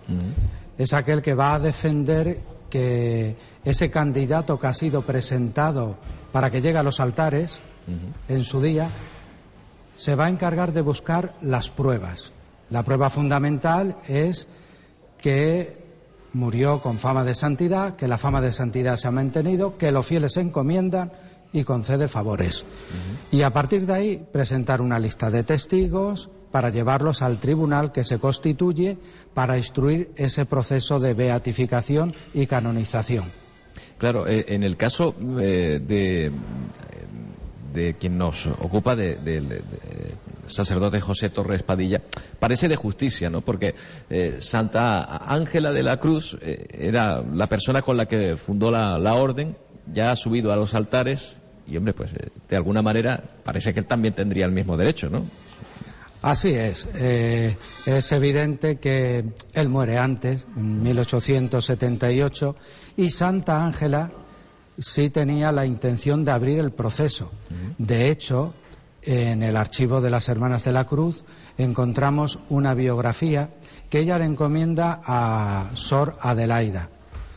Es aquel que va a defender que ese candidato que ha sido presentado para que llegue a los altares en su día, se va a encargar de buscar las pruebas. La prueba fundamental es que murió con fama de santidad, que la fama de santidad se ha mantenido, que los fieles se encomiendan y concede favores. Y a partir de ahí presentar una lista de testigos para llevarlos al tribunal que se constituye para instruir ese proceso de beatificación y canonización. Claro, en el caso de quien nos ocupa, del sacerdote José Torres Padilla, parece de justicia, ¿no? Porque Santa Ángela de la Cruz era la persona con la que fundó la orden, ya ha subido a los altares y, hombre, pues de alguna manera parece que él también tendría el mismo derecho, ¿no? Así es. Es evidente que él muere antes, en 1878, y Santa Ángela sí tenía la intención de abrir el proceso. De hecho, en el archivo de las Hermanas de la Cruz encontramos una biografía que ella le encomienda a Sor Adelaida.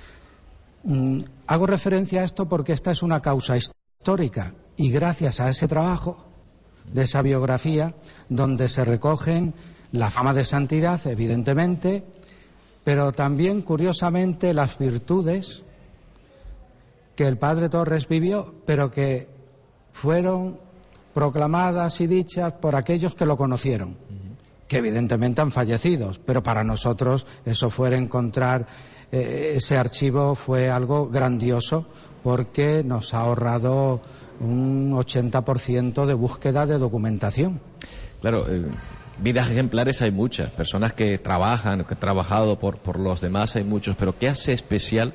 Hago referencia a esto porque esta es una causa histórica y gracias a ese trabajo de esa biografía, donde se recogen la fama de santidad, evidentemente, pero también, curiosamente, las virtudes que el padre Torres vivió, pero que fueron proclamadas y dichas por aquellos que lo conocieron, que evidentemente han fallecido, pero para nosotros eso fue encontrar ese archivo fue algo grandioso, porque nos ha ahorrado un 80% de búsqueda de documentación. Claro, vidas ejemplares hay muchas, personas que trabajan, que han trabajado por los demás hay muchos, pero ¿qué hace especial,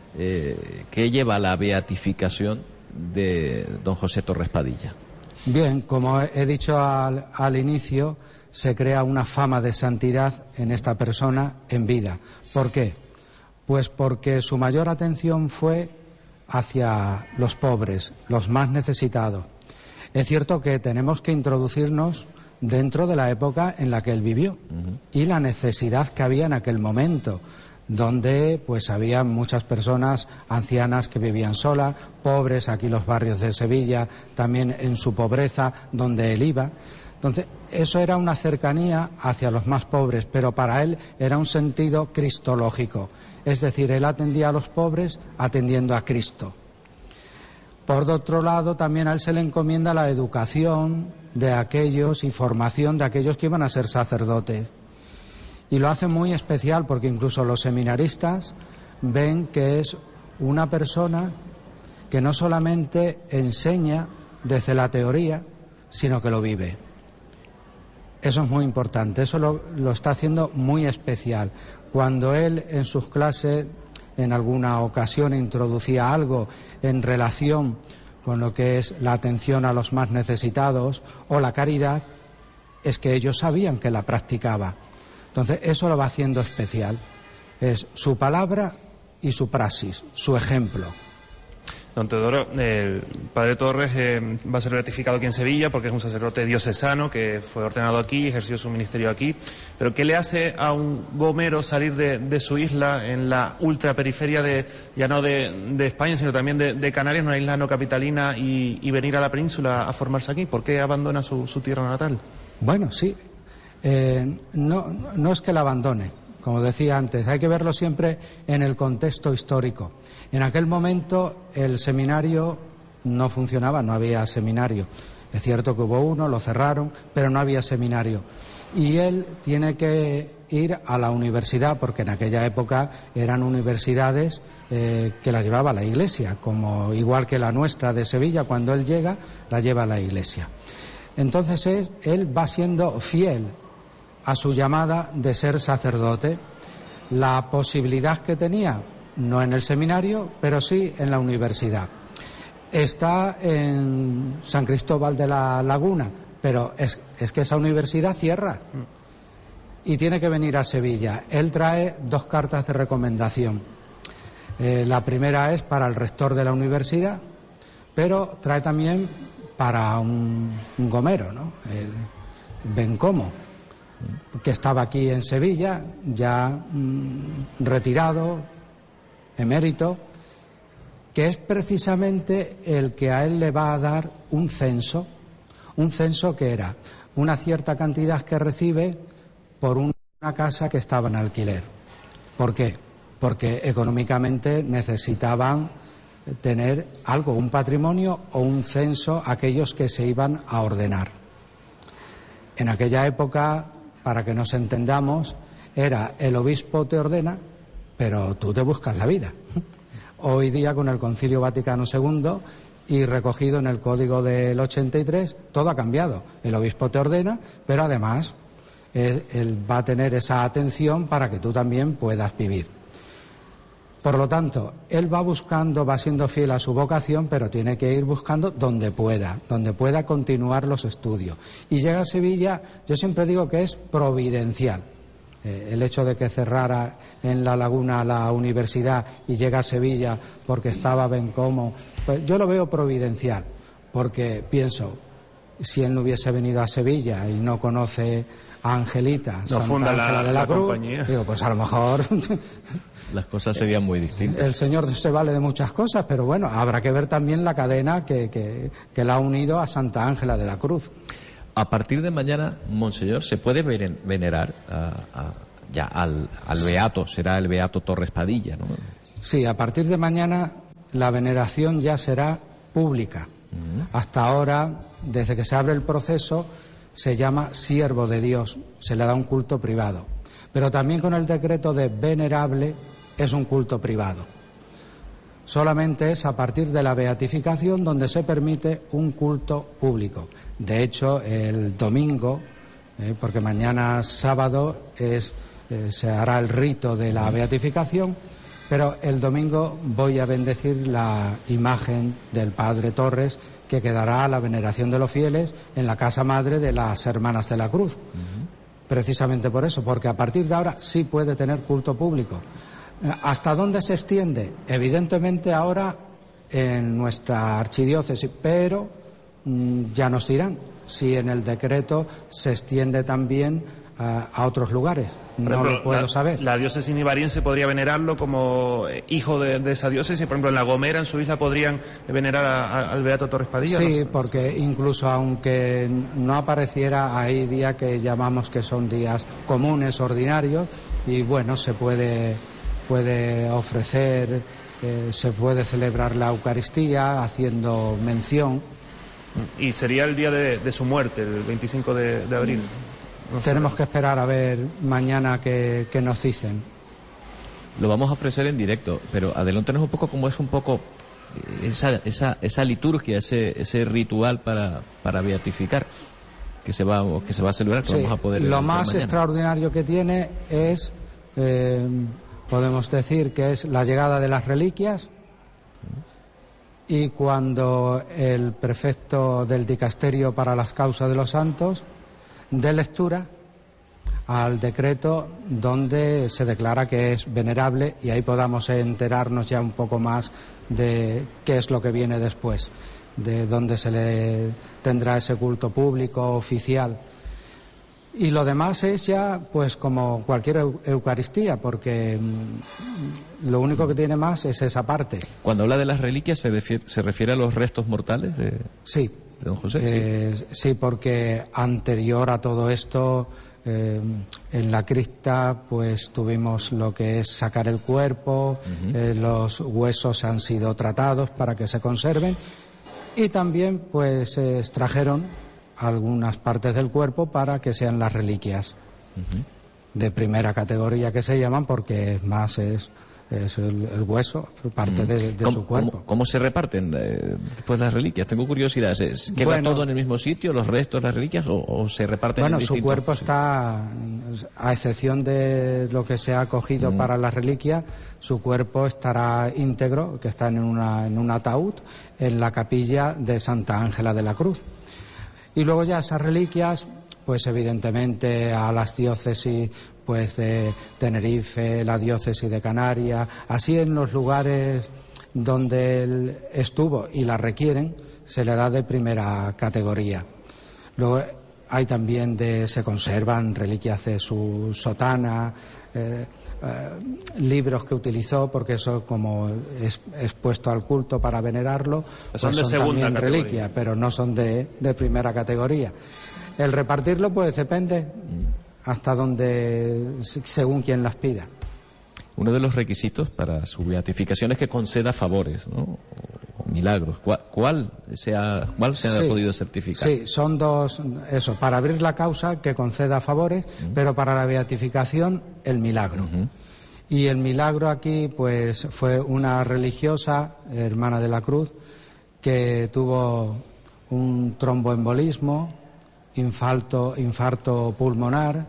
qué lleva a la beatificación de don José Torres Padilla? Bien, como he dicho al inicio, se crea una fama de santidad en esta persona en vida. ¿Por qué? Pues porque su mayor atención fue hacia los pobres, los más necesitados. Es cierto que tenemos que introducirnos dentro de la época en la que él vivió y la necesidad que había en aquel momento, donde pues había muchas personas ancianas que vivían solas, pobres, aquí los barrios de Sevilla, también en su pobreza, donde él iba. Entonces, eso era una cercanía hacia los más pobres, pero para él era un sentido cristológico. Es decir, él atendía a los pobres atendiendo a Cristo. Por otro lado, también a él se le encomienda la educación de aquellos y formación de aquellos que iban a ser sacerdotes. Y lo hace muy especial porque incluso los seminaristas ven que es una persona que no solamente enseña desde la teoría, sino que lo vive. Eso es muy importante, eso lo está haciendo muy especial. Cuando él en sus clases en alguna ocasión introducía algo en relación con lo que es la atención a los más necesitados o la caridad, es que ellos sabían que la practicaba. Entonces eso lo va haciendo especial. Es su palabra y su praxis, su ejemplo. Don Teodoro, el padre Torres va a ser beatificado aquí en Sevilla porque es un sacerdote diocesano que fue ordenado aquí, ejerció su ministerio aquí. Pero ¿qué le hace a un gomero salir de su isla en la ultraperiferia ya no de España, sino también de Canarias, una isla no capitalina, y venir a la península a formarse aquí? ¿Por qué abandona su tierra natal? Bueno, sí. No es que la abandone. Como decía antes, hay que verlo siempre en el contexto histórico. En aquel momento el seminario no funcionaba, no había seminario. Es cierto que hubo uno, lo cerraron, pero no había seminario. Y él tiene que ir a la universidad, porque en aquella época eran universidades que las llevaba la Iglesia, como igual que la nuestra de Sevilla, cuando él llega, la lleva la Iglesia. Entonces él va siendo fiel a su llamada de ser sacerdote. La posibilidad que tenía, no en el seminario, pero sí en la universidad. Está en San Cristóbal de la Laguna, pero es que esa universidad cierra y tiene que venir a Sevilla. Él trae 2 cartas de recomendación. La primera es para el rector de la universidad, pero trae también para un gomero, ¿no? El Bencomo. que estaba aquí en Sevilla, ya retirado, emérito, que es precisamente el que a él le va a dar un censo que era una cierta cantidad que recibe por una casa que estaba en alquiler. ¿Por qué? Porque económicamente necesitaban tener algo, un patrimonio o un censo, aquellos que se iban a ordenar. En aquella época, para que nos entendamos, era el obispo te ordena, pero tú te buscas la vida. Hoy día, con el Concilio Vaticano II y recogido en el Código del 83, todo ha cambiado. El obispo te ordena, pero además él va a tener esa atención para que tú también puedas vivir. Por lo tanto, él va buscando, va siendo fiel a su vocación, pero tiene que ir buscando donde pueda continuar los estudios. Y llega a Sevilla, yo siempre digo que es providencial. El hecho de que cerrara en La Laguna la universidad y llega a Sevilla porque estaba Bencomo, pues yo lo veo providencial, porque pienso, si él no hubiese venido a Sevilla y no conoce a Angelita, no Santa Ángela de la Cruz, compañía. digo, pues a lo mejor las cosas serían muy distintas. El Señor se vale de muchas cosas, pero bueno, habrá que ver también la cadena que la ha unido a Santa Ángela de la Cruz. A partir de mañana, Monseñor, se puede venerar ya al beato, será el beato Torres Padilla, ¿no? Sí, a partir de mañana la veneración ya será pública. Hasta ahora, desde que se abre el proceso, se llama siervo de Dios, se le da un culto privado. Pero también con el decreto de venerable es un culto privado. Solamente es a partir de la beatificación donde se permite un culto público. De hecho, el domingo, porque mañana sábado se hará el rito de la beatificación, pero el domingo voy a bendecir la imagen del Padre Torres, que quedará a la veneración de los fieles en la casa madre de las Hermanas de la Cruz. Precisamente por eso, porque a partir de ahora sí puede tener culto público. ¿Hasta dónde se extiende? Evidentemente ahora en nuestra archidiócesis, pero ya nos dirán si en el decreto se extiende también a otros lugares. No ejemplo, lo puedo saber. La diócesis nivariense podría venerarlo como hijo de esa diócesis. Por ejemplo, en La Gomera, en su isla, podrían venerar al beato Torres Padilla. Sí, porque incluso aunque no apareciera, hay días que llamamos que son días comunes, ordinarios, y bueno, se puede ofrecer, se puede celebrar la Eucaristía haciendo mención. Y sería el día de su muerte, el 25 de abril. No Tenemos que esperar a ver mañana qué nos dicen. Lo vamos a ofrecer en directo, pero adelántanos un poco cómo es un poco esa liturgia, ese ritual para beatificar que se va a celebrar, que Sí, vamos a poder lo ver más mañana. extraordinario que tiene es, podemos decir que es la llegada de las reliquias, y cuando el prefecto del dicasterio para las causas de los santos dé lectura al decreto donde se declara que es venerable, y ahí podamos enterarnos ya un poco más de qué es lo que viene después, de dónde se le tendrá ese culto público oficial. Y lo demás es ya pues como cualquier Eucaristía, porque lo único que tiene más es esa parte. Cuando habla de las reliquias, ¿se refiere a los restos mortales de Sí. don José? Sí, porque anterior a todo esto, en la cripta pues tuvimos lo que es sacar el cuerpo, los huesos han sido tratados para que se conserven, y también pues se extrajeron algunas partes del cuerpo para que sean las reliquias de primera categoría, que se llaman, porque más es el hueso, parte de su cuerpo. ¿Cómo se reparten después las reliquias? Tengo curiosidad. ¿Queda todo en el mismo sitio, los restos, las reliquias, o se reparten en distintos? Su cuerpo está, a excepción de lo que se ha cogido para las reliquias, su cuerpo estará íntegro, que está en un ataúd, en la capilla de Santa Ángela de la Cruz. Y luego ya esas reliquias, pues evidentemente a las diócesis pues de Tenerife, la diócesis de Canarias, así en los lugares donde él estuvo y la requieren, se le da de primera categoría. Luego hay también se conservan reliquias de su sotana, libros que utilizó, porque eso como es expuesto al culto para venerarlo, pues son de segunda también categoría, reliquias, pero no son de primera categoría. El repartirlo pues depende hasta donde, según quien las pida. Uno de los requisitos para su beatificación es que conceda favores, ¿no? O milagros. ¿Cuál se ha podido certificar? Sí, son dos, eso, para abrir la causa que conceda favores, pero para la beatificación el milagro. Y el milagro aquí pues fue una religiosa, hermana de la Cruz, que tuvo un tromboembolismo, infarto pulmonar,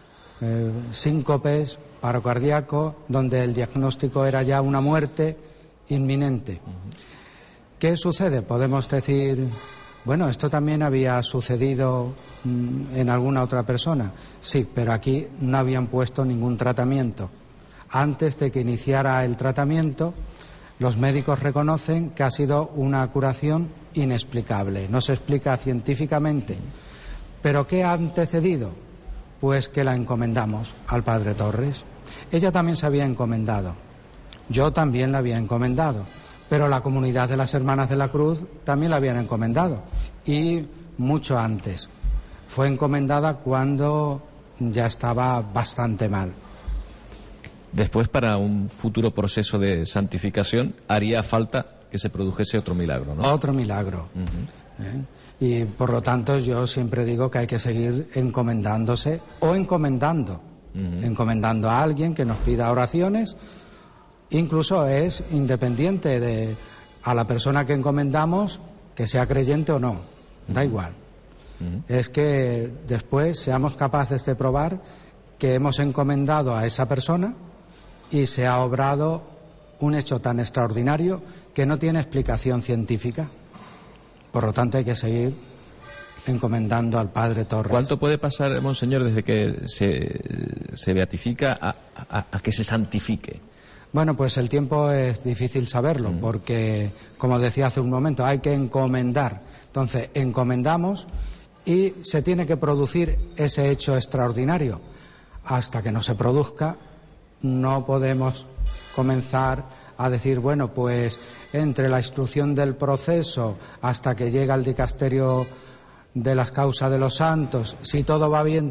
síncopes, paro cardíaco, donde el diagnóstico era ya una muerte inminente. ¿Qué sucede? Podemos decir, bueno, esto también había sucedido en alguna otra persona. Sí, pero aquí no habían puesto ningún tratamiento. Antes de que iniciara el tratamiento, los médicos reconocen que ha sido una curación inexplicable. No se explica científicamente. ¿Pero qué ha antecedido? Pues que la encomendamos al padre Torres. Ella también se había encomendado. Yo también la había encomendado. Pero la comunidad de las Hermanas de la Cruz también la habían encomendado. Y mucho antes. Fue encomendada cuando ya estaba bastante mal. Después, para un futuro proceso de santificación, haría falta que se produjese otro milagro, ¿no? Otro milagro. Y por lo tanto yo siempre digo que hay que seguir encomendándose o encomendando. Encomendando a alguien que nos pida oraciones. Incluso es independiente a la persona que encomendamos, que sea creyente o no. Da igual. Es que después seamos capaces de probar que hemos encomendado a esa persona y se ha obrado un hecho tan extraordinario que no tiene explicación científica. Por lo tanto hay que seguir encomendando al padre Torres. ¿Cuánto puede pasar, monseñor, desde que se beatifica a que se santifique? Bueno, pues el tiempo es difícil saberlo, porque, como decía hace un momento, hay que encomendar. Entonces, encomendamos y se tiene que producir ese hecho extraordinario. Hasta que no se produzca, no podemos comenzar a decir, bueno, pues entre la instrucción del proceso hasta que llega al dicasterio de las causas de los santos, si todo va bien,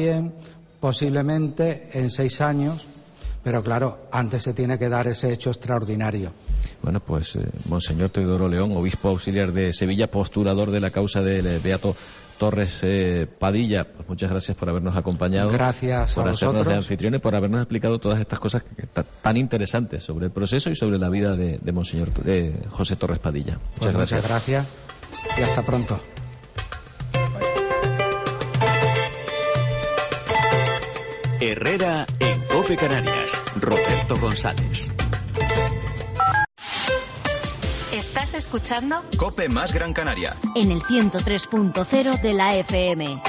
posiblemente en 6 años. Pero claro, antes se tiene que dar ese hecho extraordinario. Bueno, pues monseñor Teodoro León, obispo auxiliar de Sevilla, postulador de la causa del beato Torres Padilla, pues muchas gracias por habernos acompañado. Gracias por a hacernos vosotros. de anfitriones, por habernos explicado todas estas cosas tan interesantes sobre el proceso y sobre la vida de monseñor José Torres Padilla. Muchas gracias. Muchas gracias y hasta pronto. Herrera en COPE Canarias. Roberto González. ¿Estás escuchando? COPE más Gran Canaria. En el 103.0 de la FM.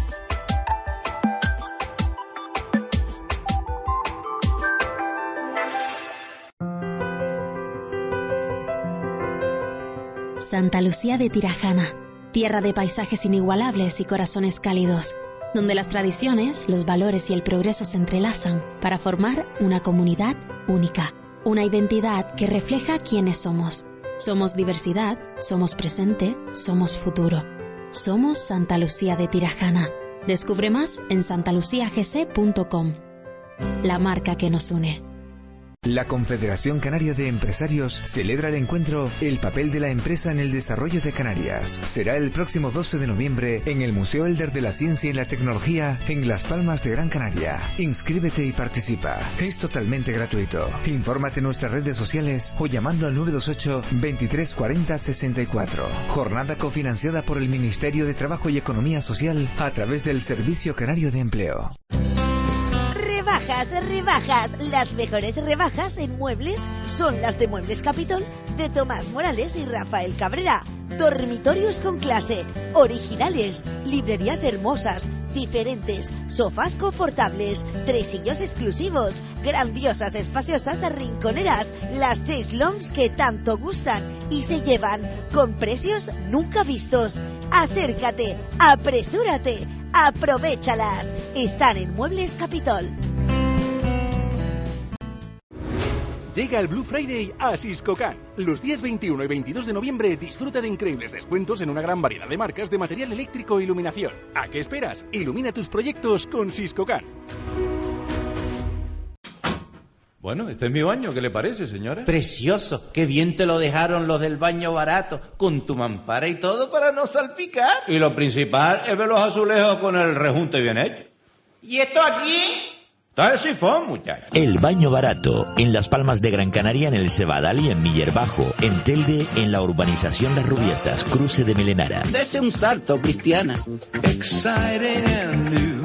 Santa Lucía de Tirajana, tierra de paisajes inigualables y corazones cálidos, donde las tradiciones, los valores y el progreso se entrelazan para formar una comunidad única, una identidad que refleja quiénes somos. Somos diversidad, somos presente, somos futuro. Somos Santa Lucía de Tirajana. Descubre más en santaluciagc.com. La marca que nos une. La Confederación Canaria de Empresarios celebra el encuentro El papel de la empresa en el desarrollo de Canarias. Será el próximo 12 de noviembre en el Museo Elder de la Ciencia y la Tecnología en Las Palmas de Gran Canaria. Inscríbete y participa. Es totalmente gratuito. Infórmate en nuestras redes sociales o llamando al 928 23 40 64. Jornada cofinanciada por el Ministerio de Trabajo y Economía Social a través del Servicio Canario de Empleo. Rebajas. Las mejores rebajas en muebles son las de Muebles Capitol de Tomás Morales y Rafael Cabrera. Dormitorios con clase, originales, librerías hermosas, diferentes, sofás confortables, tresillos exclusivos, grandiosas, espaciosas rinconeras, las chaiselongs que tanto gustan y se llevan con precios nunca vistos. Acércate, apresúrate, aprovéchalas. Están en Muebles Capitol. Llega el Blue Friday a Siscocan. Los días 21 y 22 de noviembre disfruta de increíbles descuentos en una gran variedad de marcas de material eléctrico e iluminación. ¿A qué esperas? Ilumina tus proyectos con Siscocan. Bueno, este es mi baño, ¿qué le parece, señora? Precioso, qué bien te lo dejaron los del baño barato, con tu mampara y todo para no salpicar. Y lo principal es ver los azulejos con el rejunte bien hecho. ¿Y esto aquí? Está el sifón, muchacho. El baño barato, en Las Palmas de Gran Canaria, en el Cebadal y en Miller Bajo, en Telde, en la urbanización Las Rubiesas, cruce de Melenara. Dese un salto, Cristiana. Exciting and new.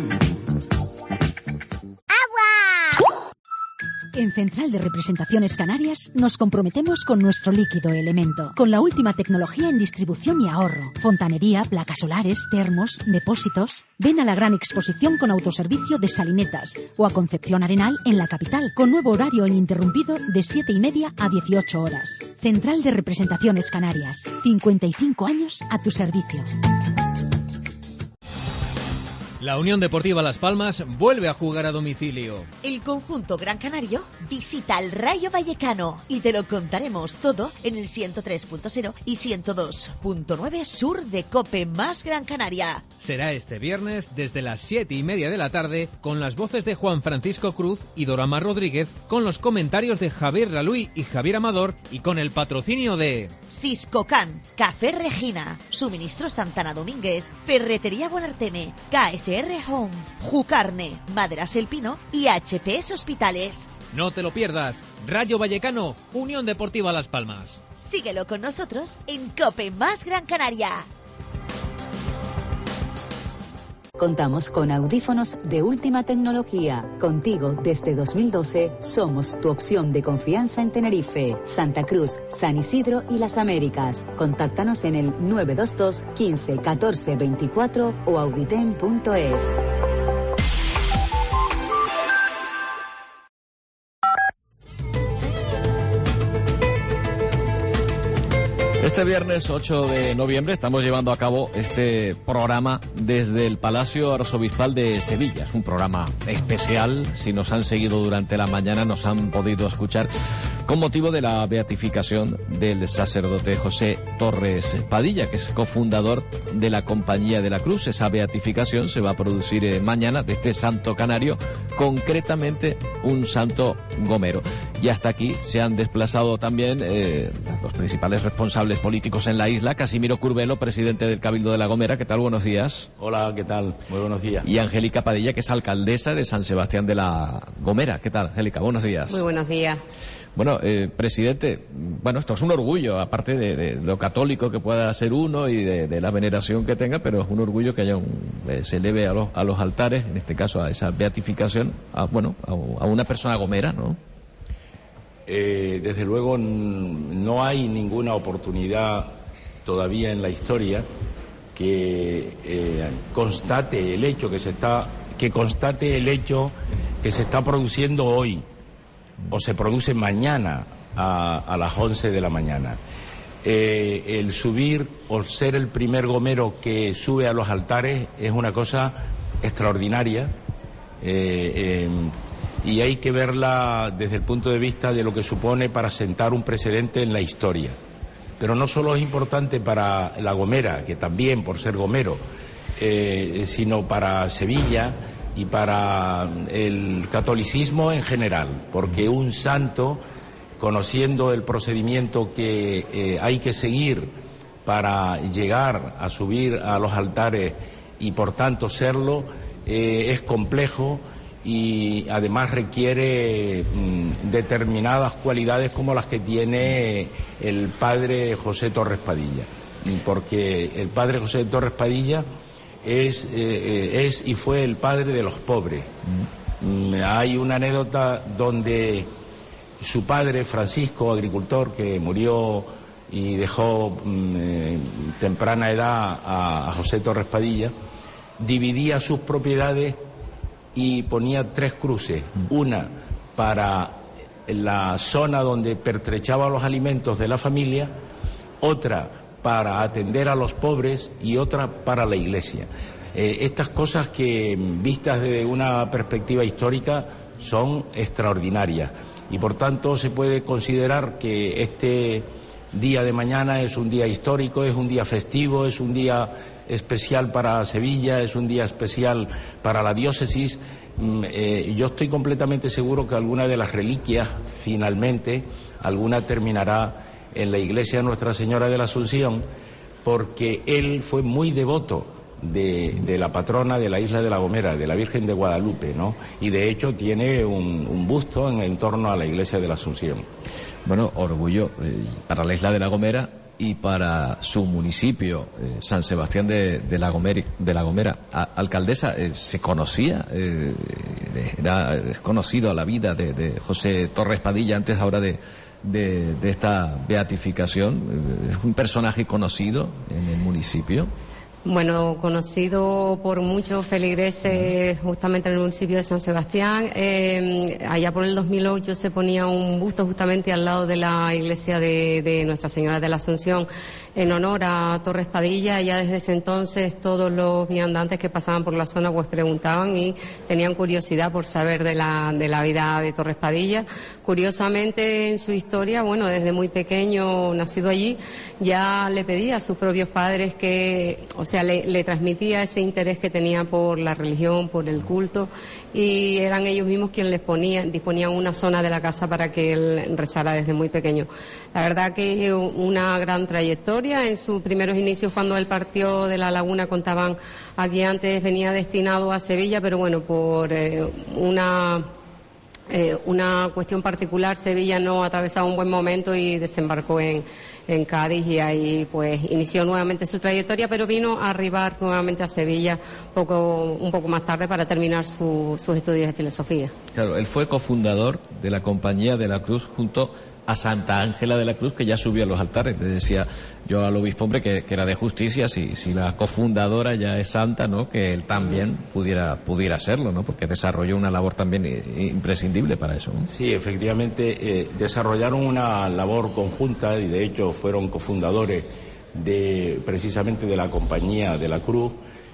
En Central de Representaciones Canarias nos comprometemos con nuestro líquido Elemento, con la última tecnología en distribución y ahorro. Fontanería, placas solares, termos, depósitos. Ven a la gran exposición con autoservicio de Salinetas o a Concepción Arenal en la capital, con nuevo horario ininterrumpido de 7:30 a 18 horas. Central de Representaciones Canarias, 55 años a tu servicio. La Unión Deportiva Las Palmas vuelve a jugar a domicilio. El conjunto Gran Canario visita al Rayo Vallecano y te lo contaremos todo en el 103.0 y 102.9 sur de COPE más Gran Canaria. Será este viernes desde las 7:30 de la tarde con las voces de Juan Francisco Cruz y Dorama Rodríguez, con los comentarios de Javier Raluy y Javier Amador y con el patrocinio de Siscocan, Café Regina, Suministro Santana Domínguez, Ferretería Buenarteme, KSR Home, Jucarne, Maderas El Pino y HPS Hospitales. No te lo pierdas. Rayo Vallecano, Unión Deportiva Las Palmas. Síguelo con nosotros en COPE más Gran Canaria. Contamos con audífonos de última tecnología. Contigo desde 2012 somos tu opción de confianza en Tenerife, Santa Cruz, San Isidro y Las Américas. Contáctanos en el 922 15 14 24 o auditen.es. Este viernes 8 de noviembre estamos llevando a cabo este programa desde el Palacio Arzobispal de Sevilla. Es un programa especial. Si nos han seguido durante la mañana nos han podido escuchar con motivo de la beatificación del sacerdote José Torres Padilla, que es cofundador de la Compañía de la Cruz. Esa beatificación se va a producir mañana de este santo canario, concretamente un santo gomero. Y hasta aquí se han desplazado también los principales responsables políticos en la isla. Casimiro Curbelo, presidente del Cabildo de La Gomera. ¿Qué tal? Buenos días. Hola, ¿qué tal? Muy buenos días. Y Angélica Padilla, que es alcaldesa de San Sebastián de la Gomera. ¿Qué tal, Angélica? Buenos días. Muy buenos días. Bueno, presidente, bueno, esto es un orgullo, aparte de lo católico que pueda ser uno y de la veneración que tenga, pero es un orgullo que haya se eleve a los altares, en este caso a esa beatificación, a una persona gomera, ¿no? Desde luego no hay ninguna oportunidad todavía en la historia que constate el hecho que se está produciendo hoy o se produce mañana a las 11 de la mañana. El subir o ser el primer gomero que sube a los altares es una cosa extraordinaria. Y hay que verla desde el punto de vista de lo que supone para sentar un precedente en la historia. Pero no solo es importante para La Gomera, que también por ser gomero, sino para Sevilla y para el catolicismo en general, porque un santo, conociendo el procedimiento que hay que seguir para llegar a subir a los altares y por tanto serlo, es complejo y además requiere determinadas cualidades como las que tiene el padre José Torres Padilla, porque el padre José Torres Padilla es y fue el padre de los pobres. Hay una anécdota donde su padre, Francisco, agricultor, que murió y dejó temprana edad a José Torres Padilla, dividía sus propiedades y ponía 3 cruces, una para la zona donde pertrechaba los alimentos de la familia, otra para atender a los pobres y otra para la iglesia. Estas cosas que, vistas desde una perspectiva histórica, son extraordinarias y por tanto se puede considerar que este día de mañana es un día histórico, es un día festivo, es un día especial para Sevilla, es un día especial para la diócesis. Yo estoy completamente seguro que alguna de las reliquias, finalmente, alguna terminará en la iglesia de Nuestra Señora de la Asunción, porque él fue muy devoto de la patrona de la isla de La Gomera, de la Virgen de Guadalupe, ¿no? Y de hecho tiene un busto en torno a la iglesia de la Asunción. Bueno, orgullo para la isla de La Gomera y para su municipio, San Sebastián de La Gomera. Alcaldesa, ¿se conocía? ¿Era conocido a la vida de José Torres Padilla antes ahora de esta beatificación? ¿Es un personaje conocido en el municipio? Bueno, conocido por muchos feligreses justamente en el municipio de San Sebastián. Allá por el 2008 se ponía un busto justamente al lado de la iglesia de Nuestra Señora de la Asunción en honor a Torres Padilla. Ya desde ese entonces todos los viandantes que pasaban por la zona pues preguntaban y tenían curiosidad por saber de la vida de Torres Padilla. Curiosamente en su historia, bueno, desde muy pequeño, nacido allí, ya le pedía a sus propios padres que, o sea, le transmitía ese interés que tenía por la religión, por el culto, y eran ellos mismos quienes disponían una zona de la casa para que él rezara desde muy pequeño. La verdad que una gran trayectoria. En sus primeros inicios, cuando él partió de La Laguna, contaban aquí antes, venía destinado a Sevilla, pero bueno, por una cuestión particular, Sevilla no atravesaba un buen momento y desembarcó en Cádiz, y ahí pues inició nuevamente su trayectoria, pero vino a arribar nuevamente a Sevilla un poco más tarde para terminar sus estudios de filosofía. Claro, él fue cofundador de la Compañía de la Cruz junto a Santa Ángela de la Cruz, que ya subió a los altares. Le decía yo al obispo, hombre, que era de justicia, si la cofundadora ya es santa, ¿no?, que él también pudiera serlo, ¿no?, porque desarrolló una labor también imprescindible para eso, ¿no? Sí, efectivamente, desarrollaron una labor conjunta y de hecho fueron cofundadores precisamente de la Compañía de la Cruz,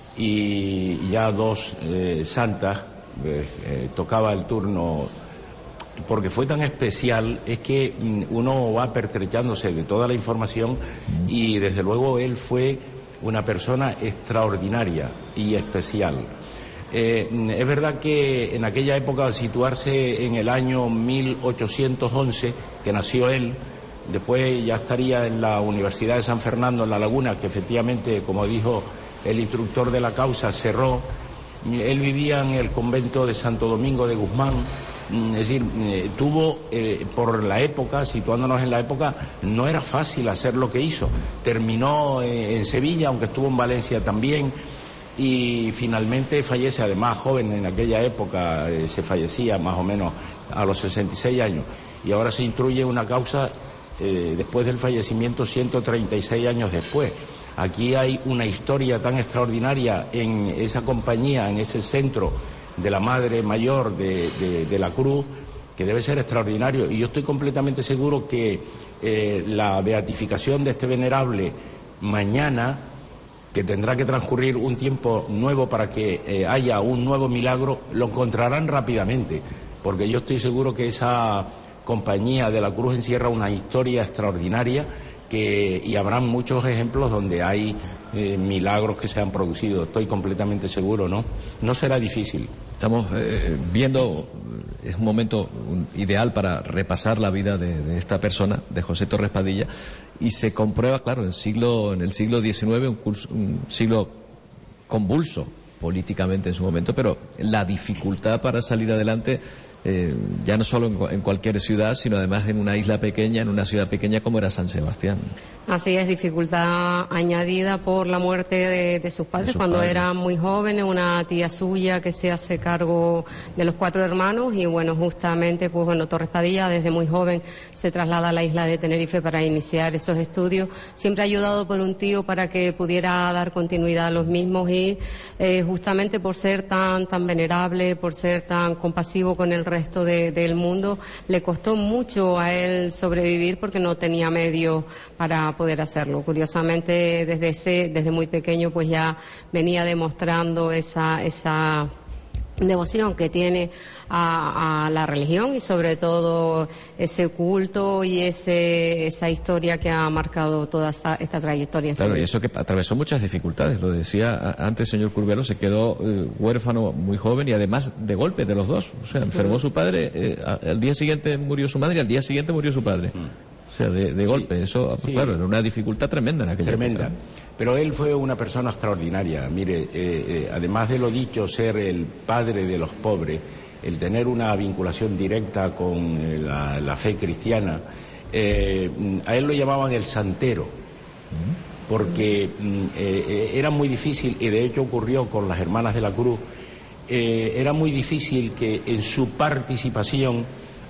y ya 2 santas tocaba el turno. Porque fue tan especial, es que uno va pertrechándose de toda la información, y desde luego él fue una persona extraordinaria y especial. Es verdad que en aquella época, al situarse en el año 1811, que nació él, después ya estaría en la Universidad de San Fernando en La Laguna, que efectivamente, como dijo el instructor de la causa, cerró. Él vivía en el convento de Santo Domingo de Guzmán. Es decir, tuvo, por la época, situándonos en la época, no era fácil hacer lo que hizo. Terminó en Sevilla, aunque estuvo en Valencia también, y finalmente fallece, además joven en aquella época, se fallecía más o menos a los 66 años, y ahora se instruye una causa después del fallecimiento 136 años después. Aquí hay una historia tan extraordinaria en esa compañía, en ese centro de la Madre Mayor de la Cruz, que debe ser extraordinario, y yo estoy completamente seguro que la beatificación de este venerable mañana, que tendrá que transcurrir un tiempo nuevo para que haya un nuevo milagro, lo encontrarán rápidamente, porque yo estoy seguro que esa Compañía de la Cruz encierra una historia extraordinaria, y habrán muchos ejemplos donde hay milagros que se han producido. Estoy completamente seguro, ¿no? No será difícil. Estamos viendo, es un momento ideal para repasar la vida de esta persona, de José Torres Padilla, y se comprueba, claro, en el siglo XIX, un siglo convulso políticamente en su momento, pero la dificultad para salir adelante ya no solo en cualquier ciudad, sino además en una isla pequeña, en una ciudad pequeña como era San Sebastián. Así es, dificultad añadida por la muerte de sus padres cuando eran muy jóvenes, una tía suya que se hace cargo de los 4 hermanos y bueno, justamente pues bueno, Torres Padilla desde muy joven se traslada a la isla de Tenerife para iniciar esos estudios, siempre ayudado por un tío para que pudiera dar continuidad a los mismos y justamente por ser tan venerable, por ser tan compasivo con el resto del mundo, le costó mucho a él sobrevivir porque no tenía medios para poder hacerlo. Curiosamente, desde muy pequeño pues ya venía demostrando esa devoción que tiene a la religión y sobre todo ese culto y esa historia que ha marcado toda esta trayectoria. Claro, y eso que atravesó muchas dificultades, lo decía antes el señor Curbelo, se quedó huérfano muy joven y además de golpe de los dos, o sea, enfermó su padre, al día siguiente murió su madre y al día siguiente murió su padre. O sea, de golpe, eso, sí. Claro, era una dificultad tremenda en aquella época. Pero él fue una persona extraordinaria. Mire, además de lo dicho, ser el padre de los pobres, el tener una vinculación directa con la fe cristiana, a él lo llamaban el santero, porque era muy difícil, y de hecho ocurrió con las Hermanas de la Cruz, era muy difícil que en su participación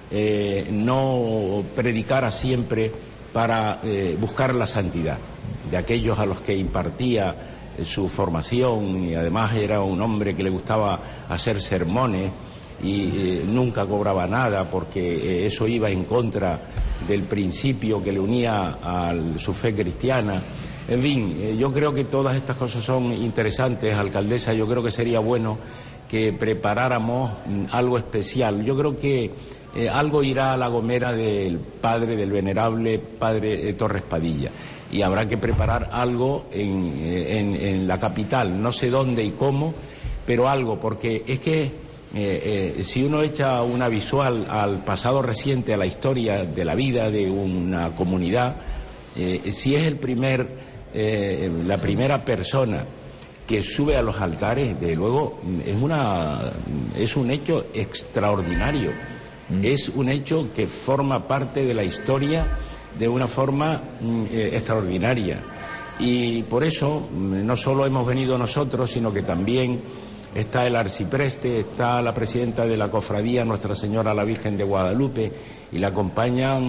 no predicara siempre para buscar la santidad de aquellos a los que impartía su formación, y además era un hombre que le gustaba hacer sermones y nunca cobraba nada porque eso iba en contra del principio que le unía a su fe cristiana. En fin, yo creo que todas estas cosas son interesantes, alcaldesa. Yo creo que sería bueno que preparáramos algo especial. Yo creo que algo irá a La Gomera del venerable padre Torres Padilla, y habrá que preparar algo en la capital, no sé dónde y cómo, pero algo, porque es que si uno echa una visual al pasado reciente, a la historia de la vida de una comunidad, si es la primera persona que sube a los altares, de luego es un hecho extraordinario, es un hecho que forma parte de la historia de una forma extraordinaria, y por eso no solo hemos venido nosotros, sino que también está el arcipreste, está la presidenta de la cofradía, Nuestra Señora la Virgen de Guadalupe, y le acompañan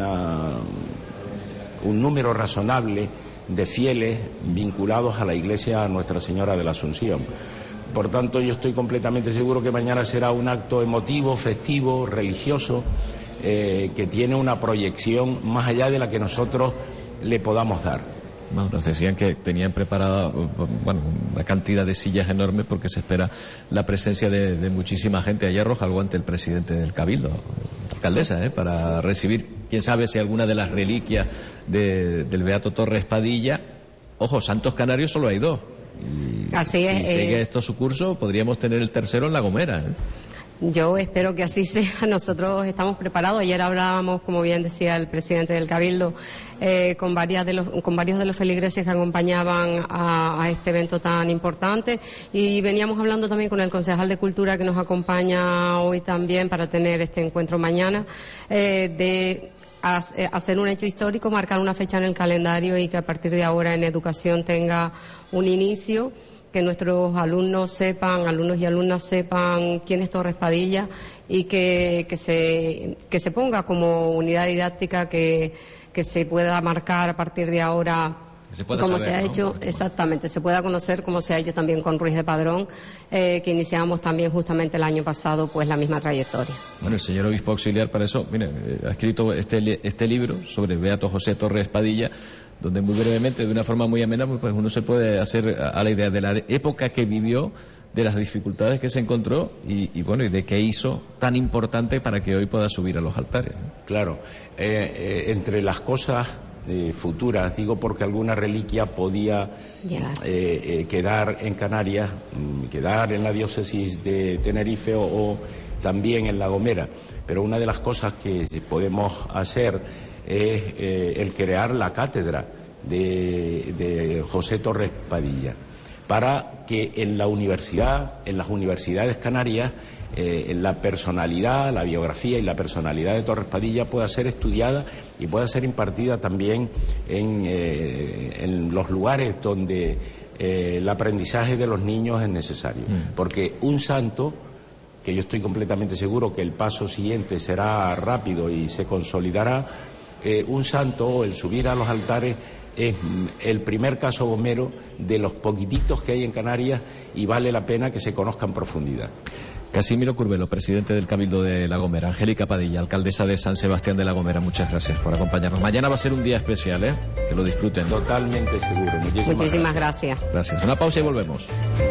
un número razonable de fieles vinculados a la iglesia Nuestra Señora de la Asunción. Por tanto, yo estoy completamente seguro que mañana será un acto emotivo, festivo, religioso, que tiene una proyección más allá de la que nosotros le podamos dar. No, nos decían que tenían preparada una cantidad de sillas enormes porque se espera la presencia de muchísima gente. Ayer arroja algo ante el presidente del Cabildo, alcaldesa, para recibir, quién sabe si alguna de las reliquias del Beato Torres Padilla. Ojo, santos canarios solo hay 2. Y así es. Si sigue esto su curso, podríamos tener el tercero en La Gomera. Yo espero que así sea. Nosotros estamos preparados. Ayer hablábamos, como bien decía el presidente del Cabildo, con varios de los feligreses que acompañaban a este evento tan importante, y veníamos hablando también con el concejal de Cultura que nos acompaña hoy también para tener este encuentro mañana, de hacer un hecho histórico, marcar una fecha en el calendario y que a partir de ahora en educación tenga un inicio, que nuestros alumnos y alumnas sepan quién es Torres Padilla, y que se ponga como unidad didáctica que se pueda marcar a partir de ahora como se ha hecho, exactamente, se pueda conocer como se ha hecho también con Ruiz de Padrón, que iniciamos también justamente el año pasado pues la misma trayectoria. Bueno, el señor obispo auxiliar para eso, mire, ha escrito este libro sobre Beato José Torres Padilla, donde muy brevemente, de una forma muy amena, pues uno se puede hacer a la idea de la época que vivió, de las dificultades que se encontró y de qué hizo tan importante para que hoy pueda subir a los altares. Claro, entre las cosas futuras, digo porque alguna reliquia podía quedar en Canarias, quedar en la diócesis de Tenerife o también en La Gomera, pero una de las cosas que podemos hacer es el crear la cátedra de José Torres Padilla, para que en la universidad, en las universidades canarias, la personalidad, la biografía y la personalidad de Torres Padilla pueda ser estudiada y pueda ser impartida también en los lugares donde el aprendizaje de los niños es necesario. Porque un santo, que yo estoy completamente seguro que el paso siguiente será rápido y se consolidará, un santo, el subir a los altares, es el primer caso gomero de los poquititos que hay en Canarias y vale la pena que se conozca en profundidad. Casimiro Curbelo, presidente del Cabildo de La Gomera. Angélica Padilla, alcaldesa de San Sebastián de La Gomera, muchas gracias por acompañarnos. Mañana va a ser un día especial, ¿eh? Que lo disfruten. Totalmente seguro. Muchísimas gracias. Gracias. Una pausa y volvemos.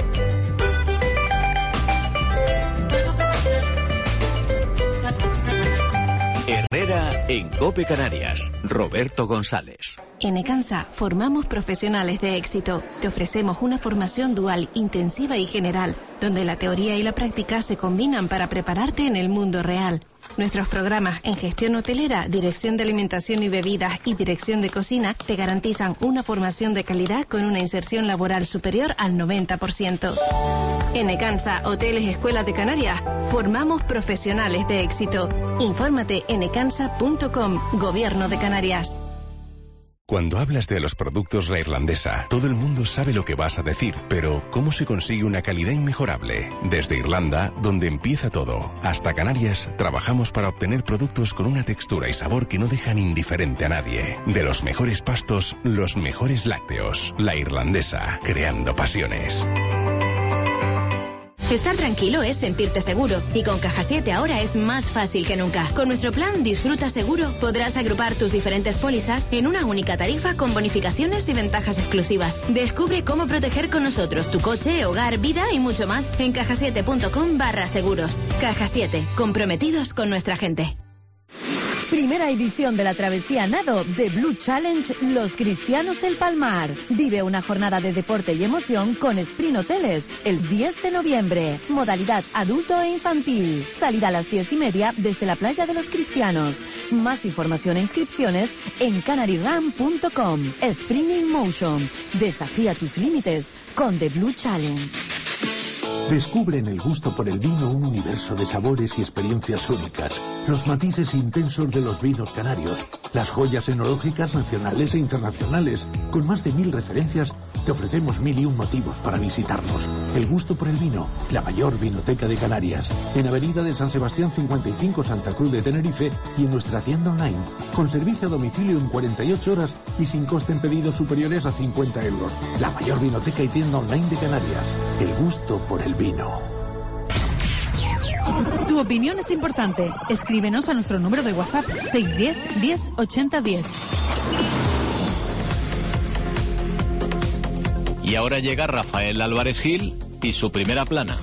Herrera en COPE Canarias. Roberto González. En Ecansa formamos profesionales de éxito. Te ofrecemos una formación dual, intensiva y general, donde la teoría y la práctica se combinan para prepararte en el mundo real. Nuestros programas en gestión hotelera, dirección de alimentación y bebidas y dirección de cocina te garantizan una formación de calidad con una inserción laboral superior al 90%. En Ecansa, Hoteles Escuela de Canarias, formamos profesionales de éxito. Infórmate en ecansa.com, Gobierno de Canarias. Cuando hablas de los productos La Irlandesa, todo el mundo sabe lo que vas a decir, pero ¿cómo se consigue una calidad inmejorable? Desde Irlanda, donde empieza todo, hasta Canarias, trabajamos para obtener productos con una textura y sabor que no dejan indiferente a nadie. De los mejores pastos, los mejores lácteos. La Irlandesa, creando pasiones. Estar tranquilo es sentirte seguro, y con Caja 7 ahora es más fácil que nunca. Con nuestro plan Disfruta Seguro podrás agrupar tus diferentes pólizas en una única tarifa con bonificaciones y ventajas exclusivas. Descubre cómo proteger con nosotros tu coche, hogar, vida y mucho más en cajasiete.com/seguros. Caja 7, comprometidos con nuestra gente. Primera edición de la travesía nado de Blue Challenge Los Cristianos El Palmar. Vive una jornada de deporte y emoción con Sprint Hoteles el 10 de noviembre. Modalidad adulto e infantil. Salida a las 10:30 desde la playa de Los Cristianos. Más información e inscripciones en canaryram.com. Sprint in Motion. Desafía tus límites con The Blue Challenge. Descubre en el gusto por el vino un universo de sabores y experiencias únicas, los matices intensos de los vinos canarios, las joyas enológicas nacionales e internacionales. Con más de 1000 referencias, te ofrecemos 1001 motivos para visitarnos. El gusto por el vino, la mayor vinoteca de Canarias, en Avenida de San Sebastián 55, Santa Cruz de Tenerife, y en nuestra tienda online, con servicio a domicilio en 48 horas y sin coste en pedidos superiores a 50 euros. La mayor vinoteca y tienda online de Canarias. El gusto por el vino. Tu opinión es importante. Escríbenos a nuestro número de WhatsApp 610 10 80 10. Y ahora llega Rafael Álvarez Gil y su primera plana.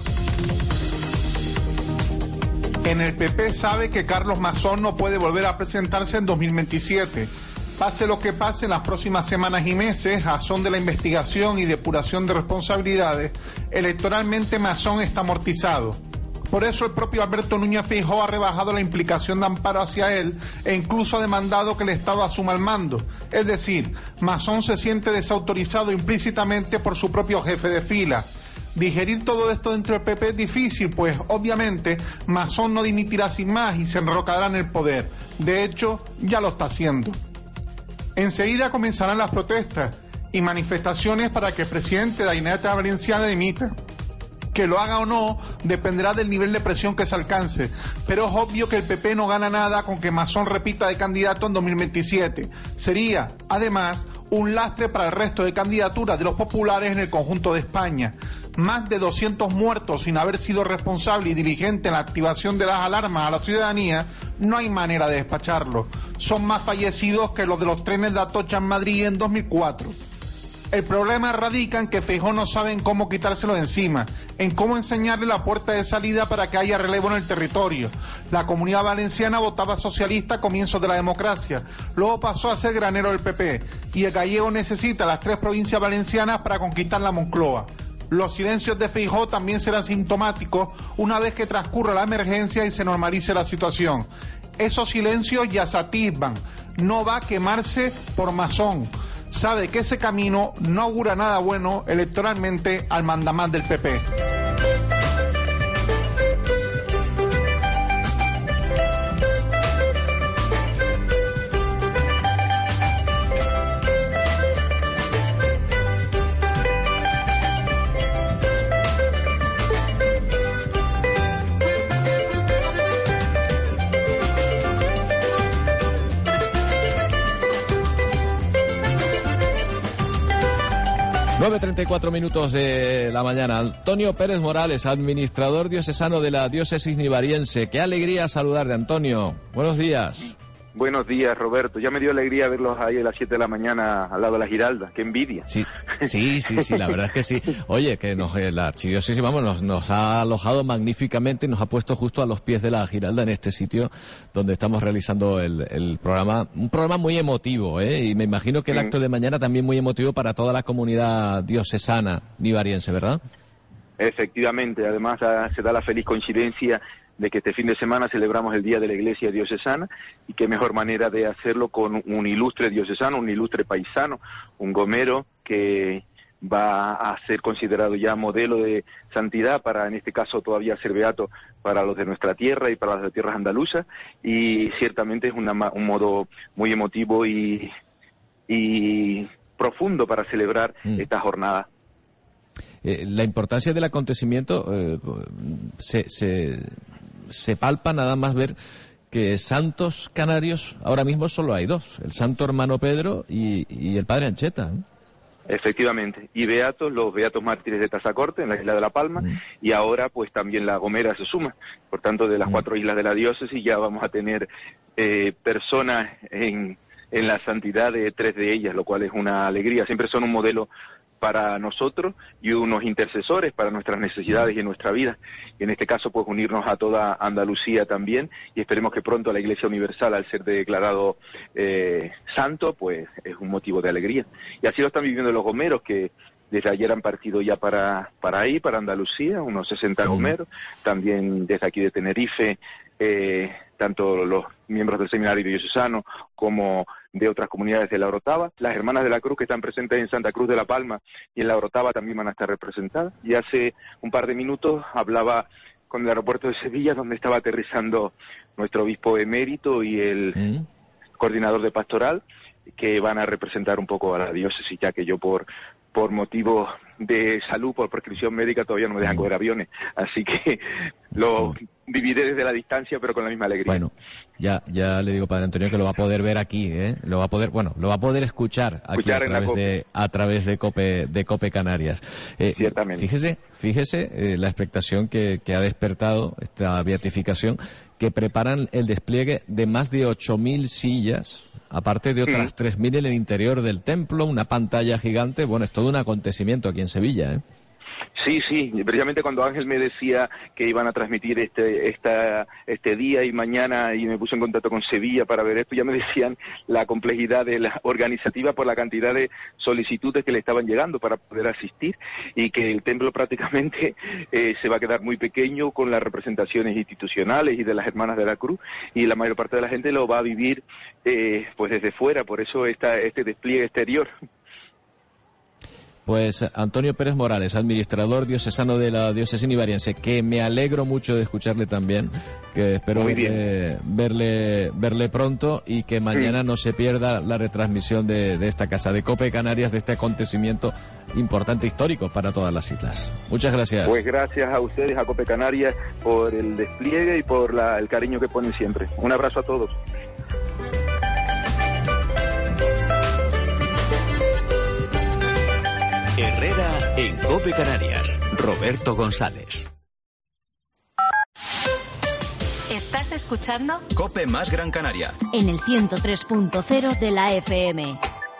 En el PP sabe que Carlos Mazón no puede volver a presentarse en 2027. Pase lo que pase en las próximas semanas y meses, a son de la investigación y depuración de responsabilidades, electoralmente Mazón está amortizado. Por eso el propio Alberto Núñez Feijóo ha rebajado la implicación de amparo hacia él e incluso ha demandado que el Estado asuma el mando. Es decir, Mazón se siente desautorizado implícitamente por su propio jefe de fila. Digerir todo esto dentro del PP es difícil, pues obviamente Mazón no dimitirá sin más y se enrocará en el poder. De hecho, ya lo está haciendo. Enseguida comenzarán las protestas y manifestaciones para que el presidente de la Generalitat Valenciana dimita. Que lo haga o no dependerá del nivel de presión que se alcance, pero es obvio que el PP no gana nada con que Mazón repita de candidato en 2027. Sería, además, un lastre para el resto de candidaturas de los populares en el conjunto de España. Más de 200 muertos sin haber sido responsable y dirigente en la activación de las alarmas a la ciudadanía, no hay manera de despacharlo. Son más fallecidos que los de los trenes de Atocha en Madrid en 2004. El problema radica en que Feijóo no sabe en cómo quitárselo de encima, en cómo enseñarle la puerta de salida para que haya relevo en el territorio. La Comunidad Valenciana votaba socialista a comienzos de la democracia, luego pasó a ser granero del PP, y el gallego necesita las 3 provincias valencianas para conquistar la Moncloa. Los silencios de Feijóo también serán sintomáticos una vez que transcurra la emergencia y se normalice la situación. Esos silencios ya se atisban, no va a quemarse por Mazón. sabe que ese camino no augura nada bueno electoralmente al mandamás del PP. Nueve 34 minutos de la mañana. Antonio Pérez Morales, administrador diocesano de la diócesis nivariense. Qué alegría saludarte, Antonio. Buenos días. Buenos días, Roberto. Ya me dio alegría verlos ahí a las 7 de la mañana al lado de la Giralda. ¡Qué envidia! Sí, la verdad es que sí. Oye, que la archidiócesis, nos ha alojado magníficamente y nos ha puesto justo a los pies de la Giralda en este sitio donde estamos realizando el programa. Un programa muy emotivo, y me imagino que el acto de mañana también muy emotivo para toda la comunidad diocesana nivariense, ¿verdad? Efectivamente. Además, se da la feliz coincidencia de que este fin de semana celebramos el Día de la Iglesia Diocesana, y qué mejor manera de hacerlo con un ilustre diocesano, un ilustre paisano, un gomero que va a ser considerado ya modelo de santidad para, en este caso, todavía ser beato para los de nuestra tierra y para las tierras andaluzas, y ciertamente es un modo muy emotivo y profundo para celebrar esta jornada. La importancia del acontecimiento se palpa nada más ver que santos canarios ahora mismo solo hay dos, el santo hermano Pedro y el padre Ancheta, ¿eh? Efectivamente, y beatos, los beatos mártires de Tazacorte, en la isla de La Palma, y ahora pues también La Gomera se suma. Por tanto, de las 4 islas de la diócesis ya vamos a tener personas en la santidad de 3 de ellas, lo cual es una alegría. Siempre son un modelo para nosotros y unos intercesores para nuestras necesidades y en nuestra vida. Y en este caso, pues unirnos a toda Andalucía también, y esperemos que pronto la Iglesia Universal, al ser declarado santo, pues es un motivo de alegría. Y así lo están viviendo los gomeros, que desde ayer han partido ya para Andalucía, unos 60 gomeros, también desde aquí de Tenerife, tanto los miembros del seminario diocesano como de otras comunidades de la Orotava. Las hermanas de la Cruz, que están presentes en Santa Cruz de la Palma y en la Orotava, también van a estar representadas. Y hace un par de minutos hablaba con el aeropuerto de Sevilla, donde estaba aterrizando nuestro obispo emérito y el coordinador de pastoral, que van a representar un poco a la diócesis, ya que yo por motivos de salud, por prescripción médica, todavía no me dejan coger aviones, así que lo viviré desde la distancia, pero con la misma alegría. Bueno, ya le digo, padre Antonio, que lo va a poder ver aquí, lo va a poder escuchar aquí a través de COPE Canarias. Ciertamente. Fíjese la expectación que ha despertado esta beatificación, que preparan el despliegue de más de 8.000 sillas, aparte de otras 3.000 en el interior del templo, una pantalla gigante. Bueno, es todo un acontecimiento aquí en Sevilla, ¿eh? Sí, precisamente cuando Ángel me decía que iban a transmitir este día y mañana, y me puse en contacto con Sevilla para ver esto, ya me decían la complejidad de la organizativa por la cantidad de solicitudes que le estaban llegando para poder asistir, y que el templo prácticamente se va a quedar muy pequeño con las representaciones institucionales y de las hermanas de la Cruz, y la mayor parte de la gente lo va a vivir pues desde fuera, por eso este despliegue exterior. Pues Antonio Pérez Morales, administrador diocesano de la diócesis nivariense, que me alegro mucho de escucharle también, que espero verle pronto, y que mañana no se pierda la retransmisión de esta casa de COPE Canarias, de este acontecimiento importante, histórico para todas las islas. Muchas gracias. Pues gracias a ustedes, a COPE Canarias, por el despliegue y por el cariño que ponen siempre. Un abrazo a todos. Herrera en COPE Canarias. Roberto González. ¿Estás escuchando? COPE más Gran Canaria. En el 103.0 de la FM.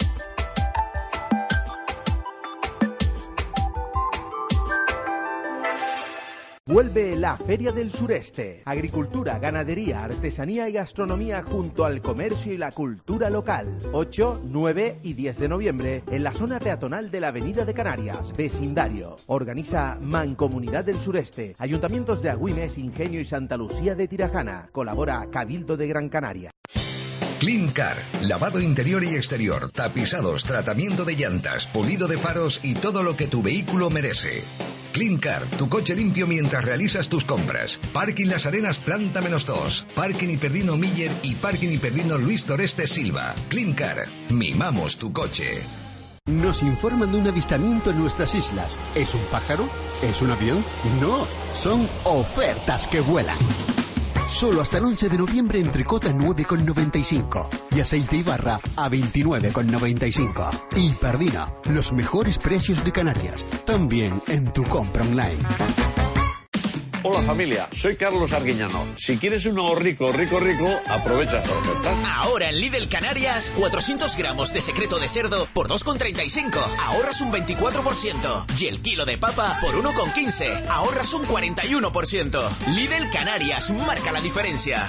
Vuelve la Feria del Sureste. Agricultura, ganadería, artesanía y gastronomía junto al comercio y la cultura local. 8, 9 y 10 de noviembre en la zona peatonal de la Avenida de Canarias, vecindario. Organiza Mancomunidad del Sureste, Ayuntamientos de Agüimes, Ingenio y Santa Lucía de Tirajana. Colabora Cabildo de Gran Canaria. Clean Car, lavado interior y exterior, tapizados, tratamiento de llantas, pulido de faros y todo lo que tu vehículo merece. Clean Car, tu coche limpio mientras realizas tus compras. Parking Las Arenas, planta -2. Parking Hiperdino Miller y Parking Hiperdino Luis Doreste Silva. Clean Car, mimamos tu coche. Nos informan de un avistamiento en nuestras islas. ¿Es un pájaro? ¿Es un avión? No, son ofertas que vuelan. Solo hasta el 11 de noviembre entrecot a 9,95 y aceite Ibarra a 29,95. Hiperdino, los mejores precios de Canarias, también en tu compra online. Hola familia, soy Carlos Arguiñano. Si quieres un ahorrico rico, aprovecha esta oferta. Ahora en Lidl Canarias, 400 gramos de secreto de cerdo por 2,35. Ahorras un 24%. Y el kilo de papa por 1,15. Ahorras un 41%. Lidl Canarias, marca la diferencia.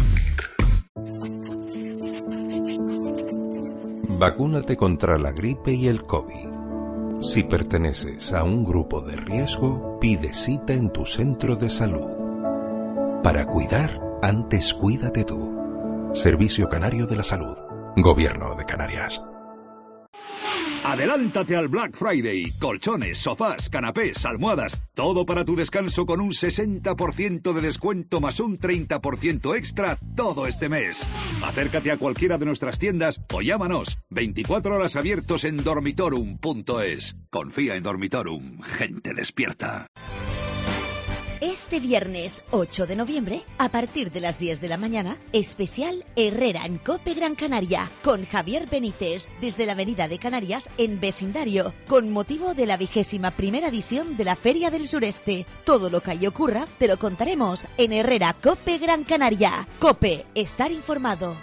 Vacúnate contra la gripe y el COVID. Si perteneces a un grupo de riesgo, pide cita en tu centro de salud. Para cuidar, antes cuídate tú. Servicio Canario de la Salud. Gobierno de Canarias. Adelántate al Black Friday. Colchones, sofás, canapés, almohadas, todo para tu descanso con un 60% de descuento más un 30% extra todo este mes. Acércate a cualquiera de nuestras tiendas o llámanos. 24 horas abiertos en dormitorum.es. Confía en Dormitorum, gente despierta. Este viernes 8 de noviembre, a partir de las 10 de la mañana, especial Herrera en COPE Gran Canaria, con Javier Benítez, desde la Avenida de Canarias en vecindario, con motivo de la 21ª edición de la Feria del Sureste. Todo lo que ahí ocurra te lo contaremos en Herrera COPE Gran Canaria. COPE, estar informado.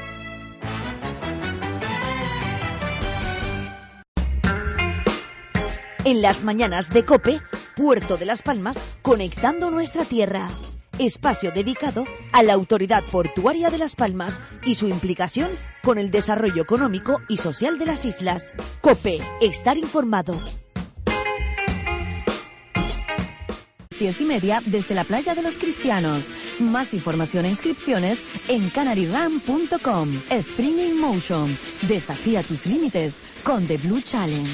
En las mañanas de COPE, Puerto de las Palmas, conectando nuestra tierra. Espacio dedicado a la Autoridad Portuaria de Las Palmas y su implicación con el desarrollo económico y social de las islas. COPE, estar informado. 10:30 desde la Playa de los Cristianos. Más información e inscripciones en canaryram.com. Spring in Motion. Desafía tus límites con The Blue Challenge.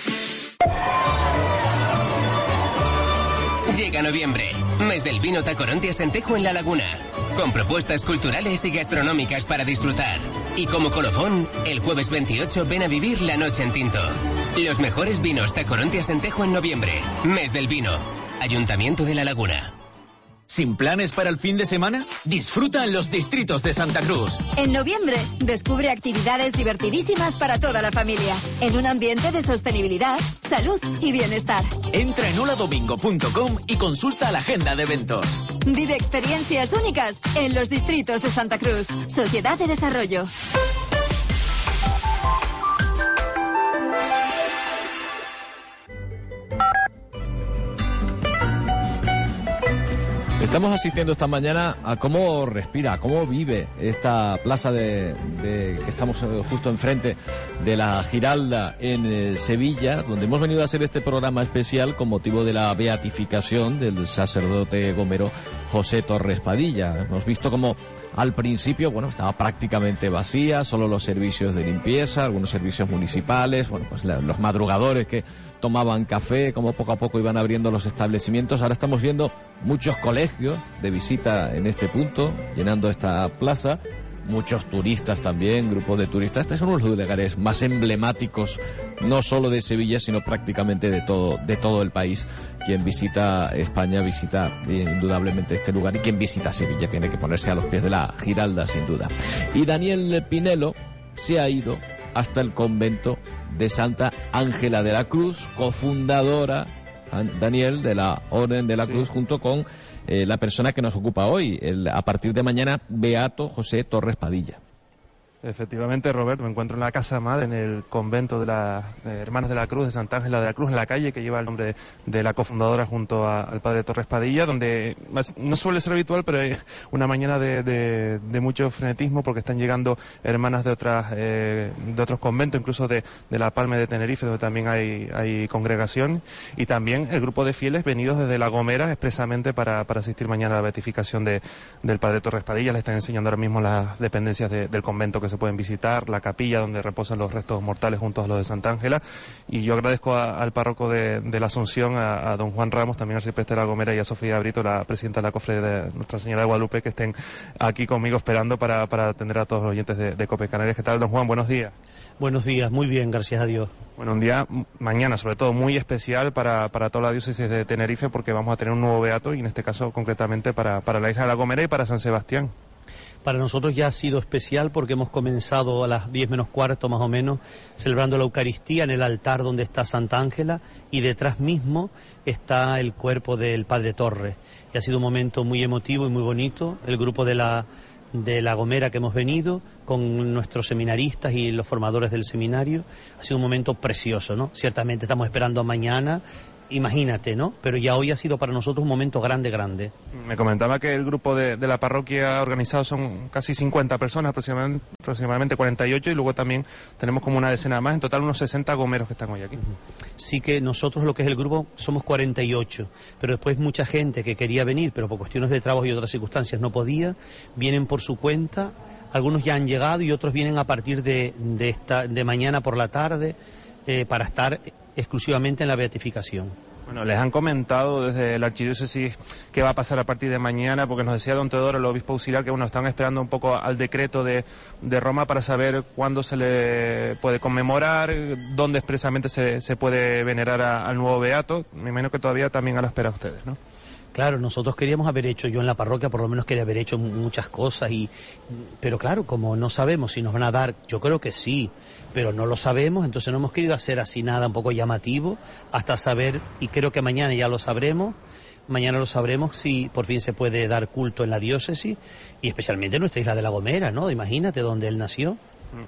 Llega noviembre, mes del vino Tacoronte Asentejo en La Laguna, con propuestas culturales y gastronómicas para disfrutar. Y como colofón, el jueves 28 ven a vivir la noche en tinto. Los mejores vinos Tacoronte Asentejo en noviembre, mes del vino. Ayuntamiento de La Laguna. ¿Sin planes para el fin de semana? Disfruta en los distritos de Santa Cruz. En noviembre, descubre actividades divertidísimas para toda la familia, en un ambiente de sostenibilidad, salud y bienestar. Entra en holadomingo.com y consulta la agenda de eventos. Vive experiencias únicas en los distritos de Santa Cruz. Sociedad de Desarrollo. Estamos asistiendo esta mañana a cómo respira, cómo vive esta plaza que estamos justo enfrente de la Giralda en Sevilla, donde hemos venido a hacer este programa especial con motivo de la beatificación del sacerdote gomero José Torres Padilla. Hemos visto cómo al principio, estaba prácticamente vacía, solo los servicios de limpieza, algunos servicios municipales, los madrugadores que tomaban café, como poco a poco iban abriendo los establecimientos. Ahora estamos viendo muchos colegios de visita en este punto, llenando esta plaza. Muchos turistas también, grupos de turistas. Este es uno de los lugares más emblemáticos, no solo de Sevilla, sino prácticamente de todo el país. Quien visita España visita indudablemente este lugar, y quien visita Sevilla tiene que ponerse a los pies de la Giralda, sin duda. Y Daniel Pinelo se ha ido hasta el convento de Santa Ángela de la Cruz, cofundadora, Daniel, de la Orden de la Cruz, junto con la persona que nos ocupa hoy, a partir de mañana, Beato José Torres Padilla. Efectivamente, Roberto, me encuentro en la casa madre, en el convento de las Hermanas de la Cruz de Santa Ángela de la Cruz, en la calle que lleva el nombre de la cofundadora junto al padre Torres Padilla, donde no suele ser habitual, pero es una mañana de mucho frenetismo, porque están llegando hermanas de otros conventos, incluso de La Palma de Tenerife, donde también hay congregación, y también el grupo de fieles venidos desde La Gomera expresamente para asistir mañana a la beatificación del padre Torres Padilla. Les están enseñando ahora mismo las dependencias del convento que se pueden visitar, la capilla donde reposan los restos mortales junto a los de Santa Ángela, y yo agradezco al párroco de la Asunción, a don Juan Ramos, también al arcipreste de La Gomera, y a Sofía Brito, la presidenta de la cofradía de Nuestra Señora de Guadalupe, que estén aquí conmigo esperando para atender a todos los oyentes de COPE Canarias. ¿Qué tal, don Juan? Buenos días. Buenos días, muy bien, gracias a Dios. Bueno, un día mañana sobre todo muy especial para toda la diócesis de Tenerife, porque vamos a tener un nuevo beato, y en este caso concretamente para la isla de La Gomera y para San Sebastián. Para nosotros ya ha sido especial porque hemos comenzado a las 10 menos cuarto más o menos celebrando la Eucaristía en el altar donde está Santa Ángela, y detrás mismo está el cuerpo del Padre Torres. Y ha sido un momento muy emotivo y muy bonito. El grupo de la Gomera que hemos venido con nuestros seminaristas y los formadores del seminario, ha sido un momento precioso, ¿no? Ciertamente estamos esperando a mañana, imagínate, ¿no? Pero ya hoy ha sido para nosotros un momento grande. Me comentaba que el grupo de la parroquia organizado son casi 50 personas, aproximadamente 48, y luego también tenemos como una decena más, en total unos 60 gomeros que están hoy aquí. Sí, que nosotros lo que es el grupo somos 48, pero después mucha gente que quería venir, pero por cuestiones de trabajo y otras circunstancias no podía, vienen por su cuenta, algunos ya han llegado y otros vienen a partir de mañana por la tarde para estar exclusivamente en la beatificación. Bueno, les han comentado desde la archidiócesis qué va a pasar a partir de mañana, porque nos decía don Teodoro, el obispo auxiliar, que están esperando un poco al decreto de Roma para saber cuándo se le puede conmemorar, dónde expresamente se puede venerar al nuevo beato. Me imagino que todavía también a la espera ustedes, ¿no? Claro, nosotros queríamos haber hecho, yo en la parroquia por lo menos quería haber hecho muchas cosas, pero claro, como no sabemos si nos van a dar, yo creo que sí, pero no lo sabemos, entonces no hemos querido hacer así nada un poco llamativo hasta saber, y creo que mañana ya lo sabremos. Mañana lo sabremos si por fin se puede dar culto en la diócesis, y especialmente en nuestra isla de La Gomera, ¿no? Imagínate, donde él nació.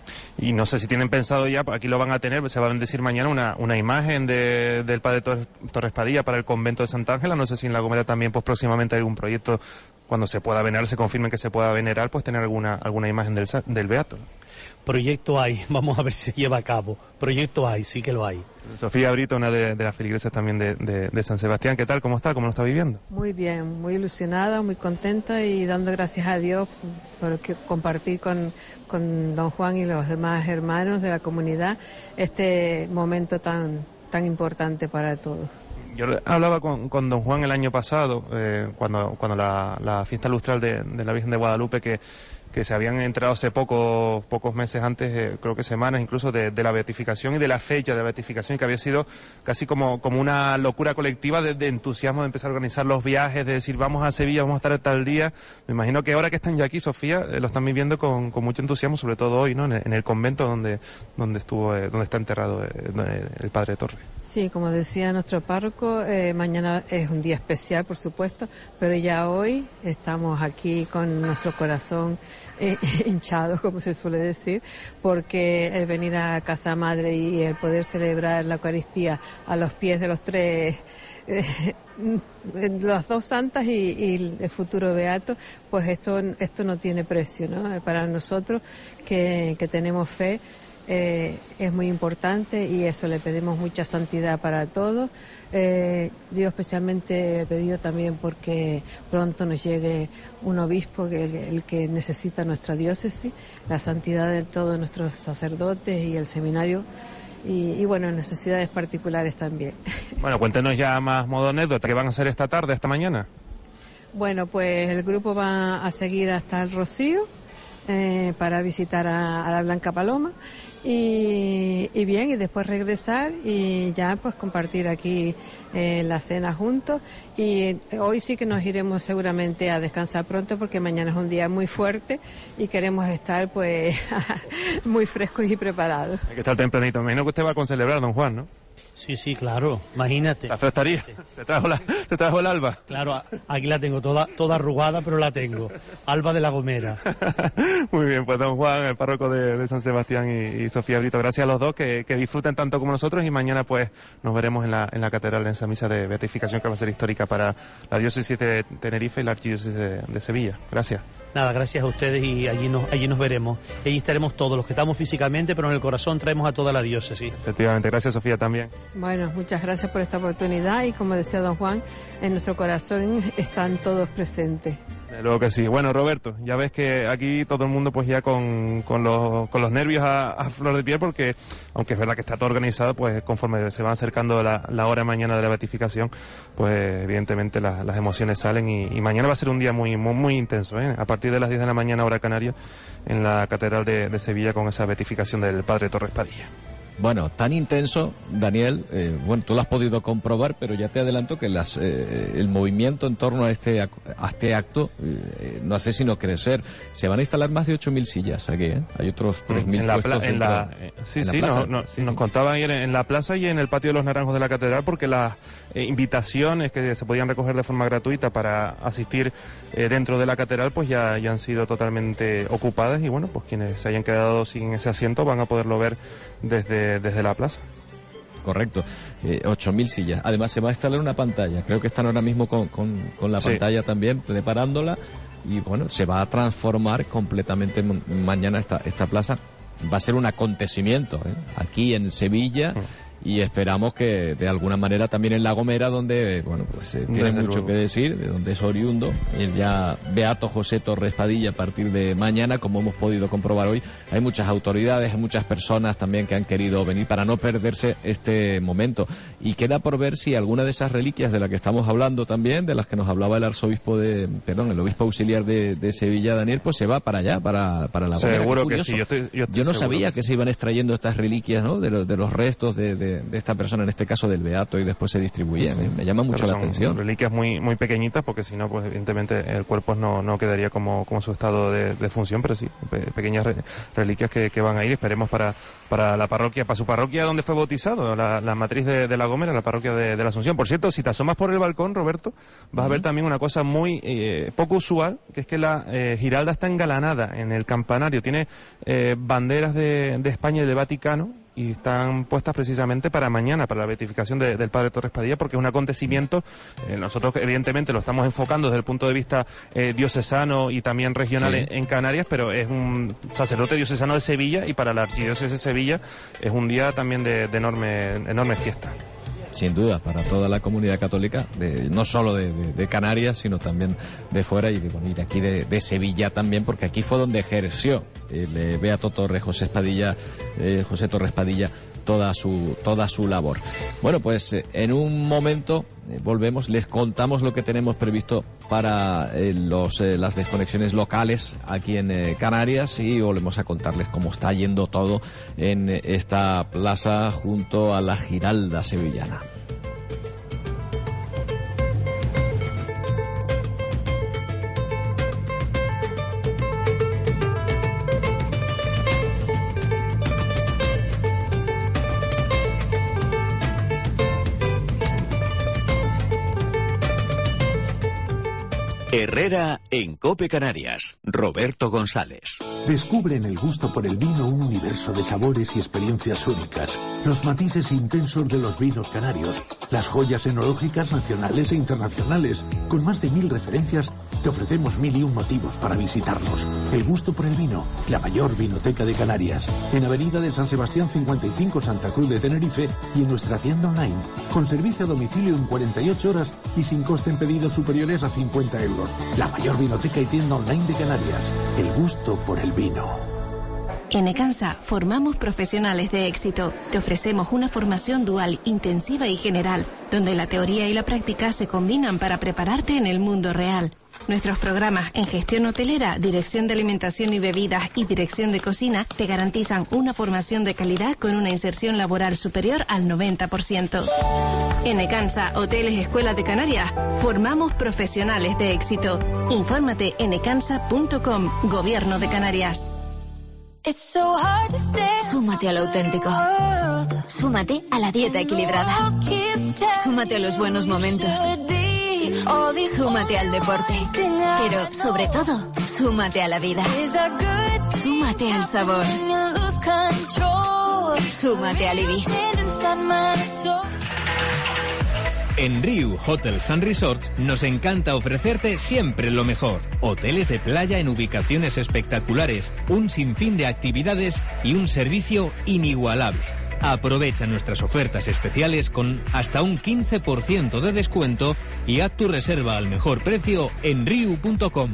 Y no sé si tienen pensado ya, aquí lo van a tener, se va a bendecir mañana una imagen del padre Torres Padilla para el convento de Santa Ángela. No sé si en La Gomera también pues próximamente hay algún proyecto, cuando se pueda venerar, se confirme que se pueda venerar, pues tener alguna imagen del beato. Proyecto hay, vamos a ver si se lleva a cabo. Proyecto hay, sí que lo hay. Sofía Brito, una de las feligresas también de San Sebastián. ¿Qué tal? ¿Cómo está? ¿Cómo lo está viviendo? Muy bien, muy ilusionada, muy contenta y dando gracias a Dios por compartir con don Juan y los demás hermanos de la comunidad este momento tan importante para todos. Yo hablaba con don Juan el año pasado, cuando la fiesta lustral de la Virgen de Guadalupe, que se habían enterado hace pocos meses antes, creo que semanas incluso, de la beatificación y de la fecha de la beatificación, que había sido casi como una locura colectiva de entusiasmo de empezar a organizar los viajes, de decir vamos a Sevilla, vamos a estar tal día. Me imagino que ahora que están ya aquí, Sofía, lo están viviendo con mucho entusiasmo, sobre todo hoy, ¿no? En el convento donde está enterrado el padre Torres. Sí, como decía nuestro párroco, mañana es un día especial, por supuesto, pero ya hoy estamos aquí con nuestro corazón hinchado, como se suele decir, porque el venir a Casa Madre y el poder celebrar la Eucaristía a los pies de los tres, las dos santas y el futuro beato, pues esto no tiene precio, ¿no? Para nosotros que tenemos fe, es muy importante y eso le pedimos mucha santidad para todos. Yo especialmente he pedido también porque pronto nos llegue un obispo, el que necesita nuestra diócesis, la santidad de todos nuestros sacerdotes y el seminario y bueno, necesidades particulares también. Bueno, cuéntenos ya más modo anécdota, ¿qué van a hacer esta tarde, esta mañana? Bueno, pues el grupo va a seguir hasta el Rocío para visitar a la Blanca Paloma y bien, y después regresar y ya pues compartir aquí la cena juntos, y hoy sí que nos iremos seguramente a descansar pronto porque mañana es un día muy fuerte y queremos estar pues muy frescos y preparados. Hay que estar tempranito, me imagino que usted va a celebrar, don Juan, ¿no? Sí, claro, imagínate. La fresquería, te trajo el alba. Claro, aquí la tengo toda arrugada, pero la tengo. Alba de La Gomera. Muy bien, pues don Juan, el párroco de San Sebastián y Sofía Brito, gracias a los dos, que disfruten tanto como nosotros, y mañana pues nos veremos en la catedral, en esa misa de beatificación que va a ser histórica para la diócesis de Tenerife y la archidiócesis de Sevilla. Gracias. Nada, gracias a ustedes, y allí nos veremos. Allí estaremos todos, los que estamos físicamente, pero en el corazón traemos a toda la diócesis. Efectivamente, gracias Sofía también. Bueno, muchas gracias por esta oportunidad, y como decía don Juan, en nuestro corazón están todos presentes. De luego que sí. Bueno, Roberto, ya ves que aquí todo el mundo pues ya con los nervios a flor de piel, porque aunque es verdad que está todo organizado, pues conforme se va acercando la hora mañana de la beatificación, pues evidentemente las emociones salen, y mañana va a ser un día muy, muy, muy intenso, ¿eh? A partir de las 10 de la mañana, hora canaria, en la catedral de Sevilla, con esa beatificación del Padre Torres Padilla. Bueno, tan intenso, Daniel, bueno, tú lo has podido comprobar, pero ya te adelanto que el movimiento en torno a este acto no hace sino crecer. Se van a instalar más de 8.000 sillas aquí, ¿eh? Hay otros 3.000 puestos nos contaban ayer en la plaza y en el patio de los Naranjos de la catedral, porque las invitaciones que se podían recoger de forma gratuita para asistir dentro de la catedral, pues ya han sido totalmente ocupadas, y bueno, pues quienes se hayan quedado sin ese asiento van a poderlo ver desde la plaza. Correcto, 8.000 sillas. Además se va a instalar una pantalla. Creo que están ahora mismo con la pantalla también, preparándola. Y bueno, se va a transformar completamente mañana esta plaza. Va a ser un acontecimiento, aquí en Sevilla. Y esperamos que de alguna manera también en La Gomera, donde bueno, pues tiene mucho que decir, de donde es oriundo el ya beato José Torres Padilla. A partir de mañana, como hemos podido comprobar hoy, hay muchas autoridades, hay muchas personas también que han querido venir para no perderse este momento, y queda por ver si alguna de esas reliquias de las que estamos hablando también, de las que nos hablaba el el obispo auxiliar de Sevilla, Daniel, pues se va para allá, para La Gomera. Seguro que sí, yo no sabía que se iban extrayendo estas reliquias, ¿no? de los restos de esta persona, en este caso del beato, y después se distribuían. Me llama mucho la atención. Son reliquias muy, muy pequeñitas, porque si no, pues evidentemente el cuerpo no quedaría como su estado de función, pero sí, pequeñas reliquias que van a ir, esperemos para la parroquia, para su parroquia donde fue bautizado, la matriz de La Gomera, la parroquia de la Asunción. Por cierto, si te asomas por el balcón, Roberto, vas a ver también una cosa muy poco usual, que es que la Giralda está engalanada en el campanario, tiene banderas de España y del Vaticano, y están puestas precisamente para mañana, para la beatificación del Padre Torres Padilla, porque es un acontecimiento, nosotros evidentemente lo estamos enfocando desde el punto de vista diocesano y también regional en Canarias, pero es un sacerdote diocesano de Sevilla, y para la archidiócesis de Sevilla es un día también de enorme fiesta. Sin duda, para toda la comunidad católica, no solo de Canarias, sino también de fuera, y de aquí de Sevilla también, porque aquí fue donde ejerció el beato José Torres Padilla toda su labor. Bueno, pues en un momento volvemos, les contamos lo que tenemos previsto para las desconexiones locales aquí en Canarias, y volvemos a contarles cómo está yendo todo en esta plaza junto a la Giralda sevillana. Herrera en COPE Canarias. Roberto González. Descubre en el gusto por el vino un universo de sabores y experiencias únicas. Los matices intensos de los vinos canarios. Las joyas enológicas nacionales e internacionales. Con más de 1000 referencias, te ofrecemos 1001 motivos para visitarnos. El gusto por el vino, la mayor vinoteca de Canarias. En Avenida de San Sebastián 55, Santa Cruz de Tenerife, y en nuestra tienda online. Con servicio a domicilio en 48 horas y sin coste en pedidos superiores a 50 euros. La mayor vinoteca y tienda online de Canarias. El gusto por el vino. En Ecansa formamos profesionales de éxito. Te ofrecemos una formación dual, intensiva y general, donde la teoría y la práctica se combinan para prepararte en el mundo real. Nuestros programas en gestión hotelera, dirección de alimentación y bebidas y dirección de cocina te garantizan una formación de calidad con una inserción laboral superior al 90%. En Ecansa, Hoteles Escuelas de Canarias, formamos profesionales de éxito. Infórmate en ecansa.com, Gobierno de Canarias. Súmate a lo auténtico. Súmate a la dieta equilibrada. Súmate a los buenos momentos. Súmate al deporte. Pero, sobre todo, súmate a la vida. Súmate al sabor. Súmate al Ibis. En Riu Hotels and Resorts nos encanta ofrecerte siempre lo mejor. Hoteles de playa en ubicaciones espectaculares, un sinfín de actividades y un servicio inigualable. Aprovecha nuestras ofertas especiales con hasta un 15% de descuento y haz tu reserva al mejor precio en riu.com.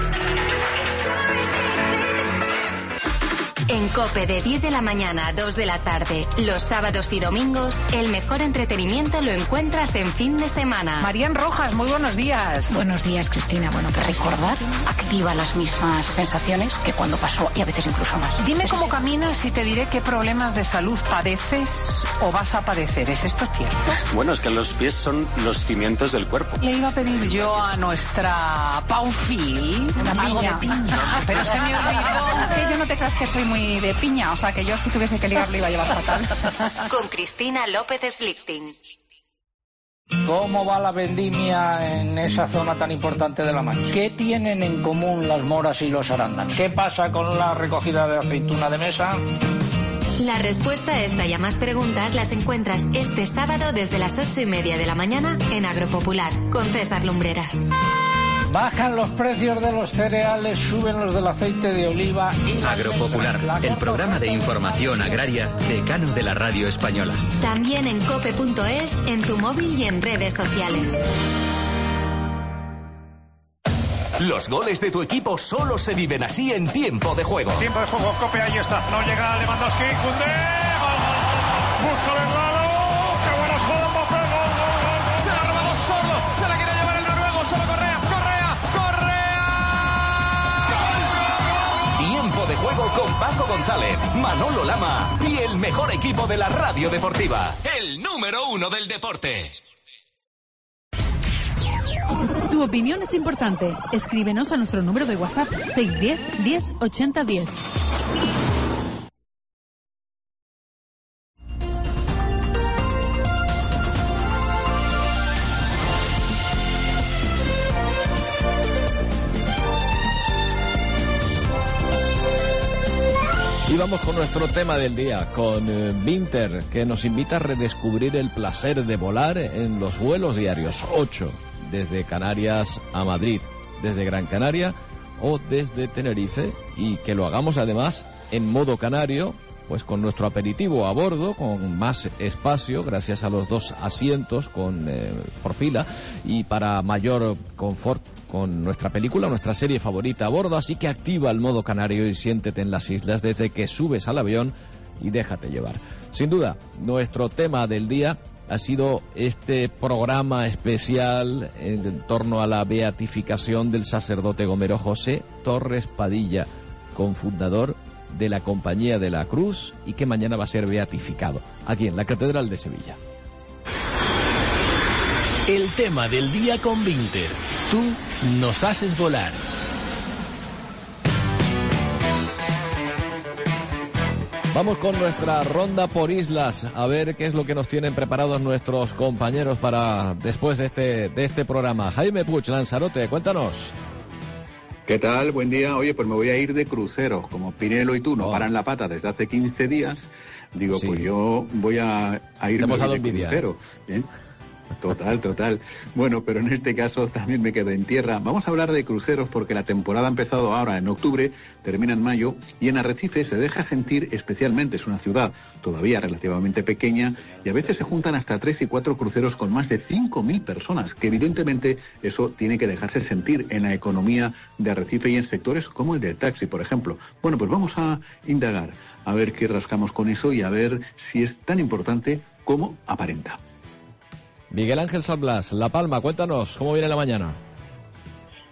En COPE de 10 de la mañana a 2 de la tarde, los sábados y domingos, el mejor entretenimiento lo encuentras en fin de semana. Marían Rojas, muy buenos días. Buenos días, Cristina. Bueno, que recordar activa las mismas sensaciones que cuando pasó y a veces incluso más. Dime cómo caminas y te diré qué problemas de salud padeces o vas a padecer. ¿Es esto cierto? Bueno, es que los pies son los cimientos del cuerpo. Le iba a pedir yo a nuestra Paufi algo de piña, pero se me olvidó. Que yo no te creas que soy muy de piña, o sea que yo si tuviese que ligar lo iba a llevar fatal. Con Cristina López Slichting. ¿Cómo va la vendimia en esa zona tan importante de La Mancha? ¿Qué tienen en común las moras y los arándanos? ¿Qué pasa con la recogida de aceituna de mesa? La respuesta a esta y a más preguntas las encuentras este sábado desde las 8:30 de la mañana en Agropopular con César Lumbreras. Bajan los precios de los cereales, suben los del aceite de oliva y... Agropopular, el programa de información agraria decano de la radio española. También en cope.es, en tu móvil y en redes sociales. Los goles de tu equipo solo se viven así en tiempo de juego. Tiempo de juego, Cope, ahí está. No llega Lewandowski, Koundé, busca el gol, qué buenos juegos, Mbappé, gol. Se la ha robado solo, se la quiere llevar el noruego, solo Correa. Tiempo de juego con Paco González, Manolo Lama y el mejor equipo de la radio deportiva. El número 1 del deporte. Tu opinión es importante. Escríbenos a nuestro número de WhatsApp 610 10 80 10. Y vamos con nuestro tema del día, con Vinter, que nos invita a redescubrir el placer de volar en los vuelos diarios 8, desde Canarias a Madrid, desde Gran Canaria o desde Tenerife, y que lo hagamos además en modo canario, pues con nuestro aperitivo a bordo, con más espacio, gracias a los 2 asientos por fila, y para mayor confort, con nuestra película, nuestra serie favorita a bordo. Así que activa el modo canario y siéntete en las islas desde que subes al avión y déjate llevar. Sin duda, nuestro tema del día ha sido este programa especial en torno a la beatificación del sacerdote gomero José Torres Padilla, cofundador de la Compañía de la Cruz, y que mañana va a ser beatificado aquí en la Catedral de Sevilla. El tema del día con Vinter. Tú nos haces volar. Vamos con nuestra ronda por islas, a ver qué es lo que nos tienen preparados nuestros compañeros para después de este programa. Jaime Puig, Lanzarote, cuéntanos. ¿Qué tal? Buen día. Oye, pues me voy a ir de cruceros, como Pinelo y tú no paran la pata desde hace 15 días. Digo, sí, pues yo voy a ir de crucero. ¿Eh? Total. Bueno, pero en este caso también me quedo en tierra. Vamos a hablar de cruceros porque la temporada ha empezado ahora en octubre, termina en mayo, y en Arrecife se deja sentir especialmente. Es una ciudad todavía relativamente pequeña y a veces se juntan hasta 3 y 4 cruceros con más de 5.000 personas, que evidentemente eso tiene que dejarse sentir en la economía de Arrecife y en sectores como el del taxi, por ejemplo. Bueno, pues vamos a indagar, a ver qué rascamos con eso y a ver si es tan importante como aparenta. Miguel Ángel San Blas, La Palma, cuéntanos, ¿cómo viene la mañana?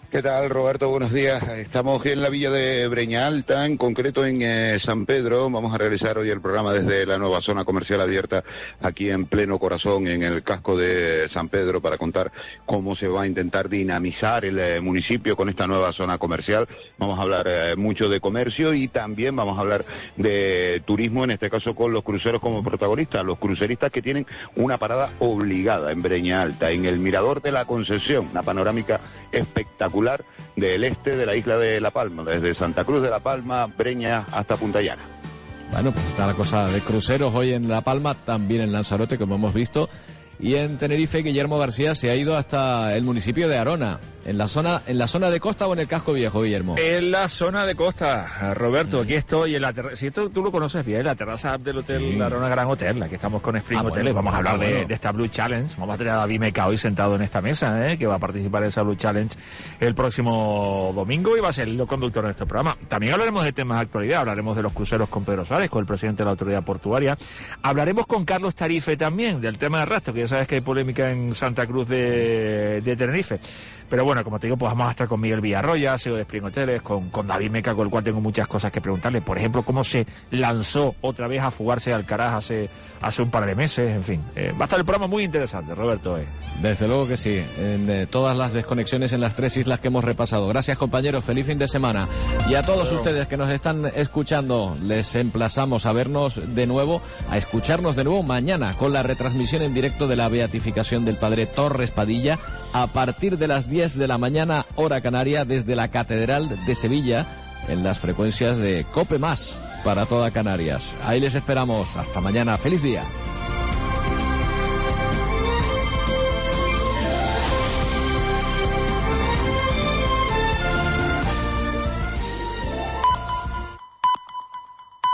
¿Qué tal, Roberto? Buenos días. Estamos aquí en la villa de Breña Alta, en concreto en San Pedro. Vamos a realizar hoy el programa desde la nueva zona comercial abierta aquí en pleno corazón, en el casco de San Pedro, para contar cómo se va a intentar dinamizar el municipio con esta nueva zona comercial. Vamos a hablar mucho de comercio y también vamos a hablar de turismo, en este caso con los cruceros como protagonistas, los cruceristas que tienen una parada obligada en Breña Alta, en el Mirador de la Concepción, una panorámica espectacular del este de la isla de La Palma, desde Santa Cruz de La Palma, Breña hasta Punta Llana. Bueno, pues está la cosa de cruceros hoy en La Palma, también en Lanzarote, como hemos visto, y en Tenerife. Guillermo García se ha ido hasta el municipio de Arona, en la zona de costa o en el casco viejo, Guillermo. En la zona de costa, Roberto. Aquí estoy en la terraza. Si esto tú lo conoces bien, la terraza del Hotel Arona Gran Hotel. Aquí estamos con Spring Hotel. Vamos a hablar de esta Blue Challenge. Vamos a tener a David Meca hoy sentado en esta mesa, que va a participar en esa Blue Challenge el próximo domingo y va a ser el conductor de este programa. También hablaremos de temas de actualidad. Hablaremos de los cruceros con Pedro Suárez, con el presidente de la autoridad portuaria. Hablaremos con Carlos Tarife también del tema de arrastre, que ya sabes que hay polémica en Santa Cruz de Tenerife. Pero bueno, como te digo, pues vamos a estar con Miguel Villarroya, CEO de Spring Hoteles, con David Meca, con el cual tengo muchas cosas que preguntarle. Por ejemplo, cómo se lanzó otra vez a fugarse Alcaraz hace un par de meses, en fin. Va a estar el programa muy interesante, Roberto. Desde luego que sí, en todas las desconexiones en las 3 islas que hemos repasado. Gracias, compañeros, feliz fin de semana. Y a todos ustedes que nos están escuchando, les emplazamos a vernos de nuevo, a escucharnos de nuevo mañana con la retransmisión en directo de la beatificación del Padre Torres Padilla a partir de las 10 de la mañana, hora canaria, desde la Catedral de Sevilla, en las frecuencias de COPE+, para toda Canarias. Ahí les esperamos. Hasta mañana. ¡Feliz día!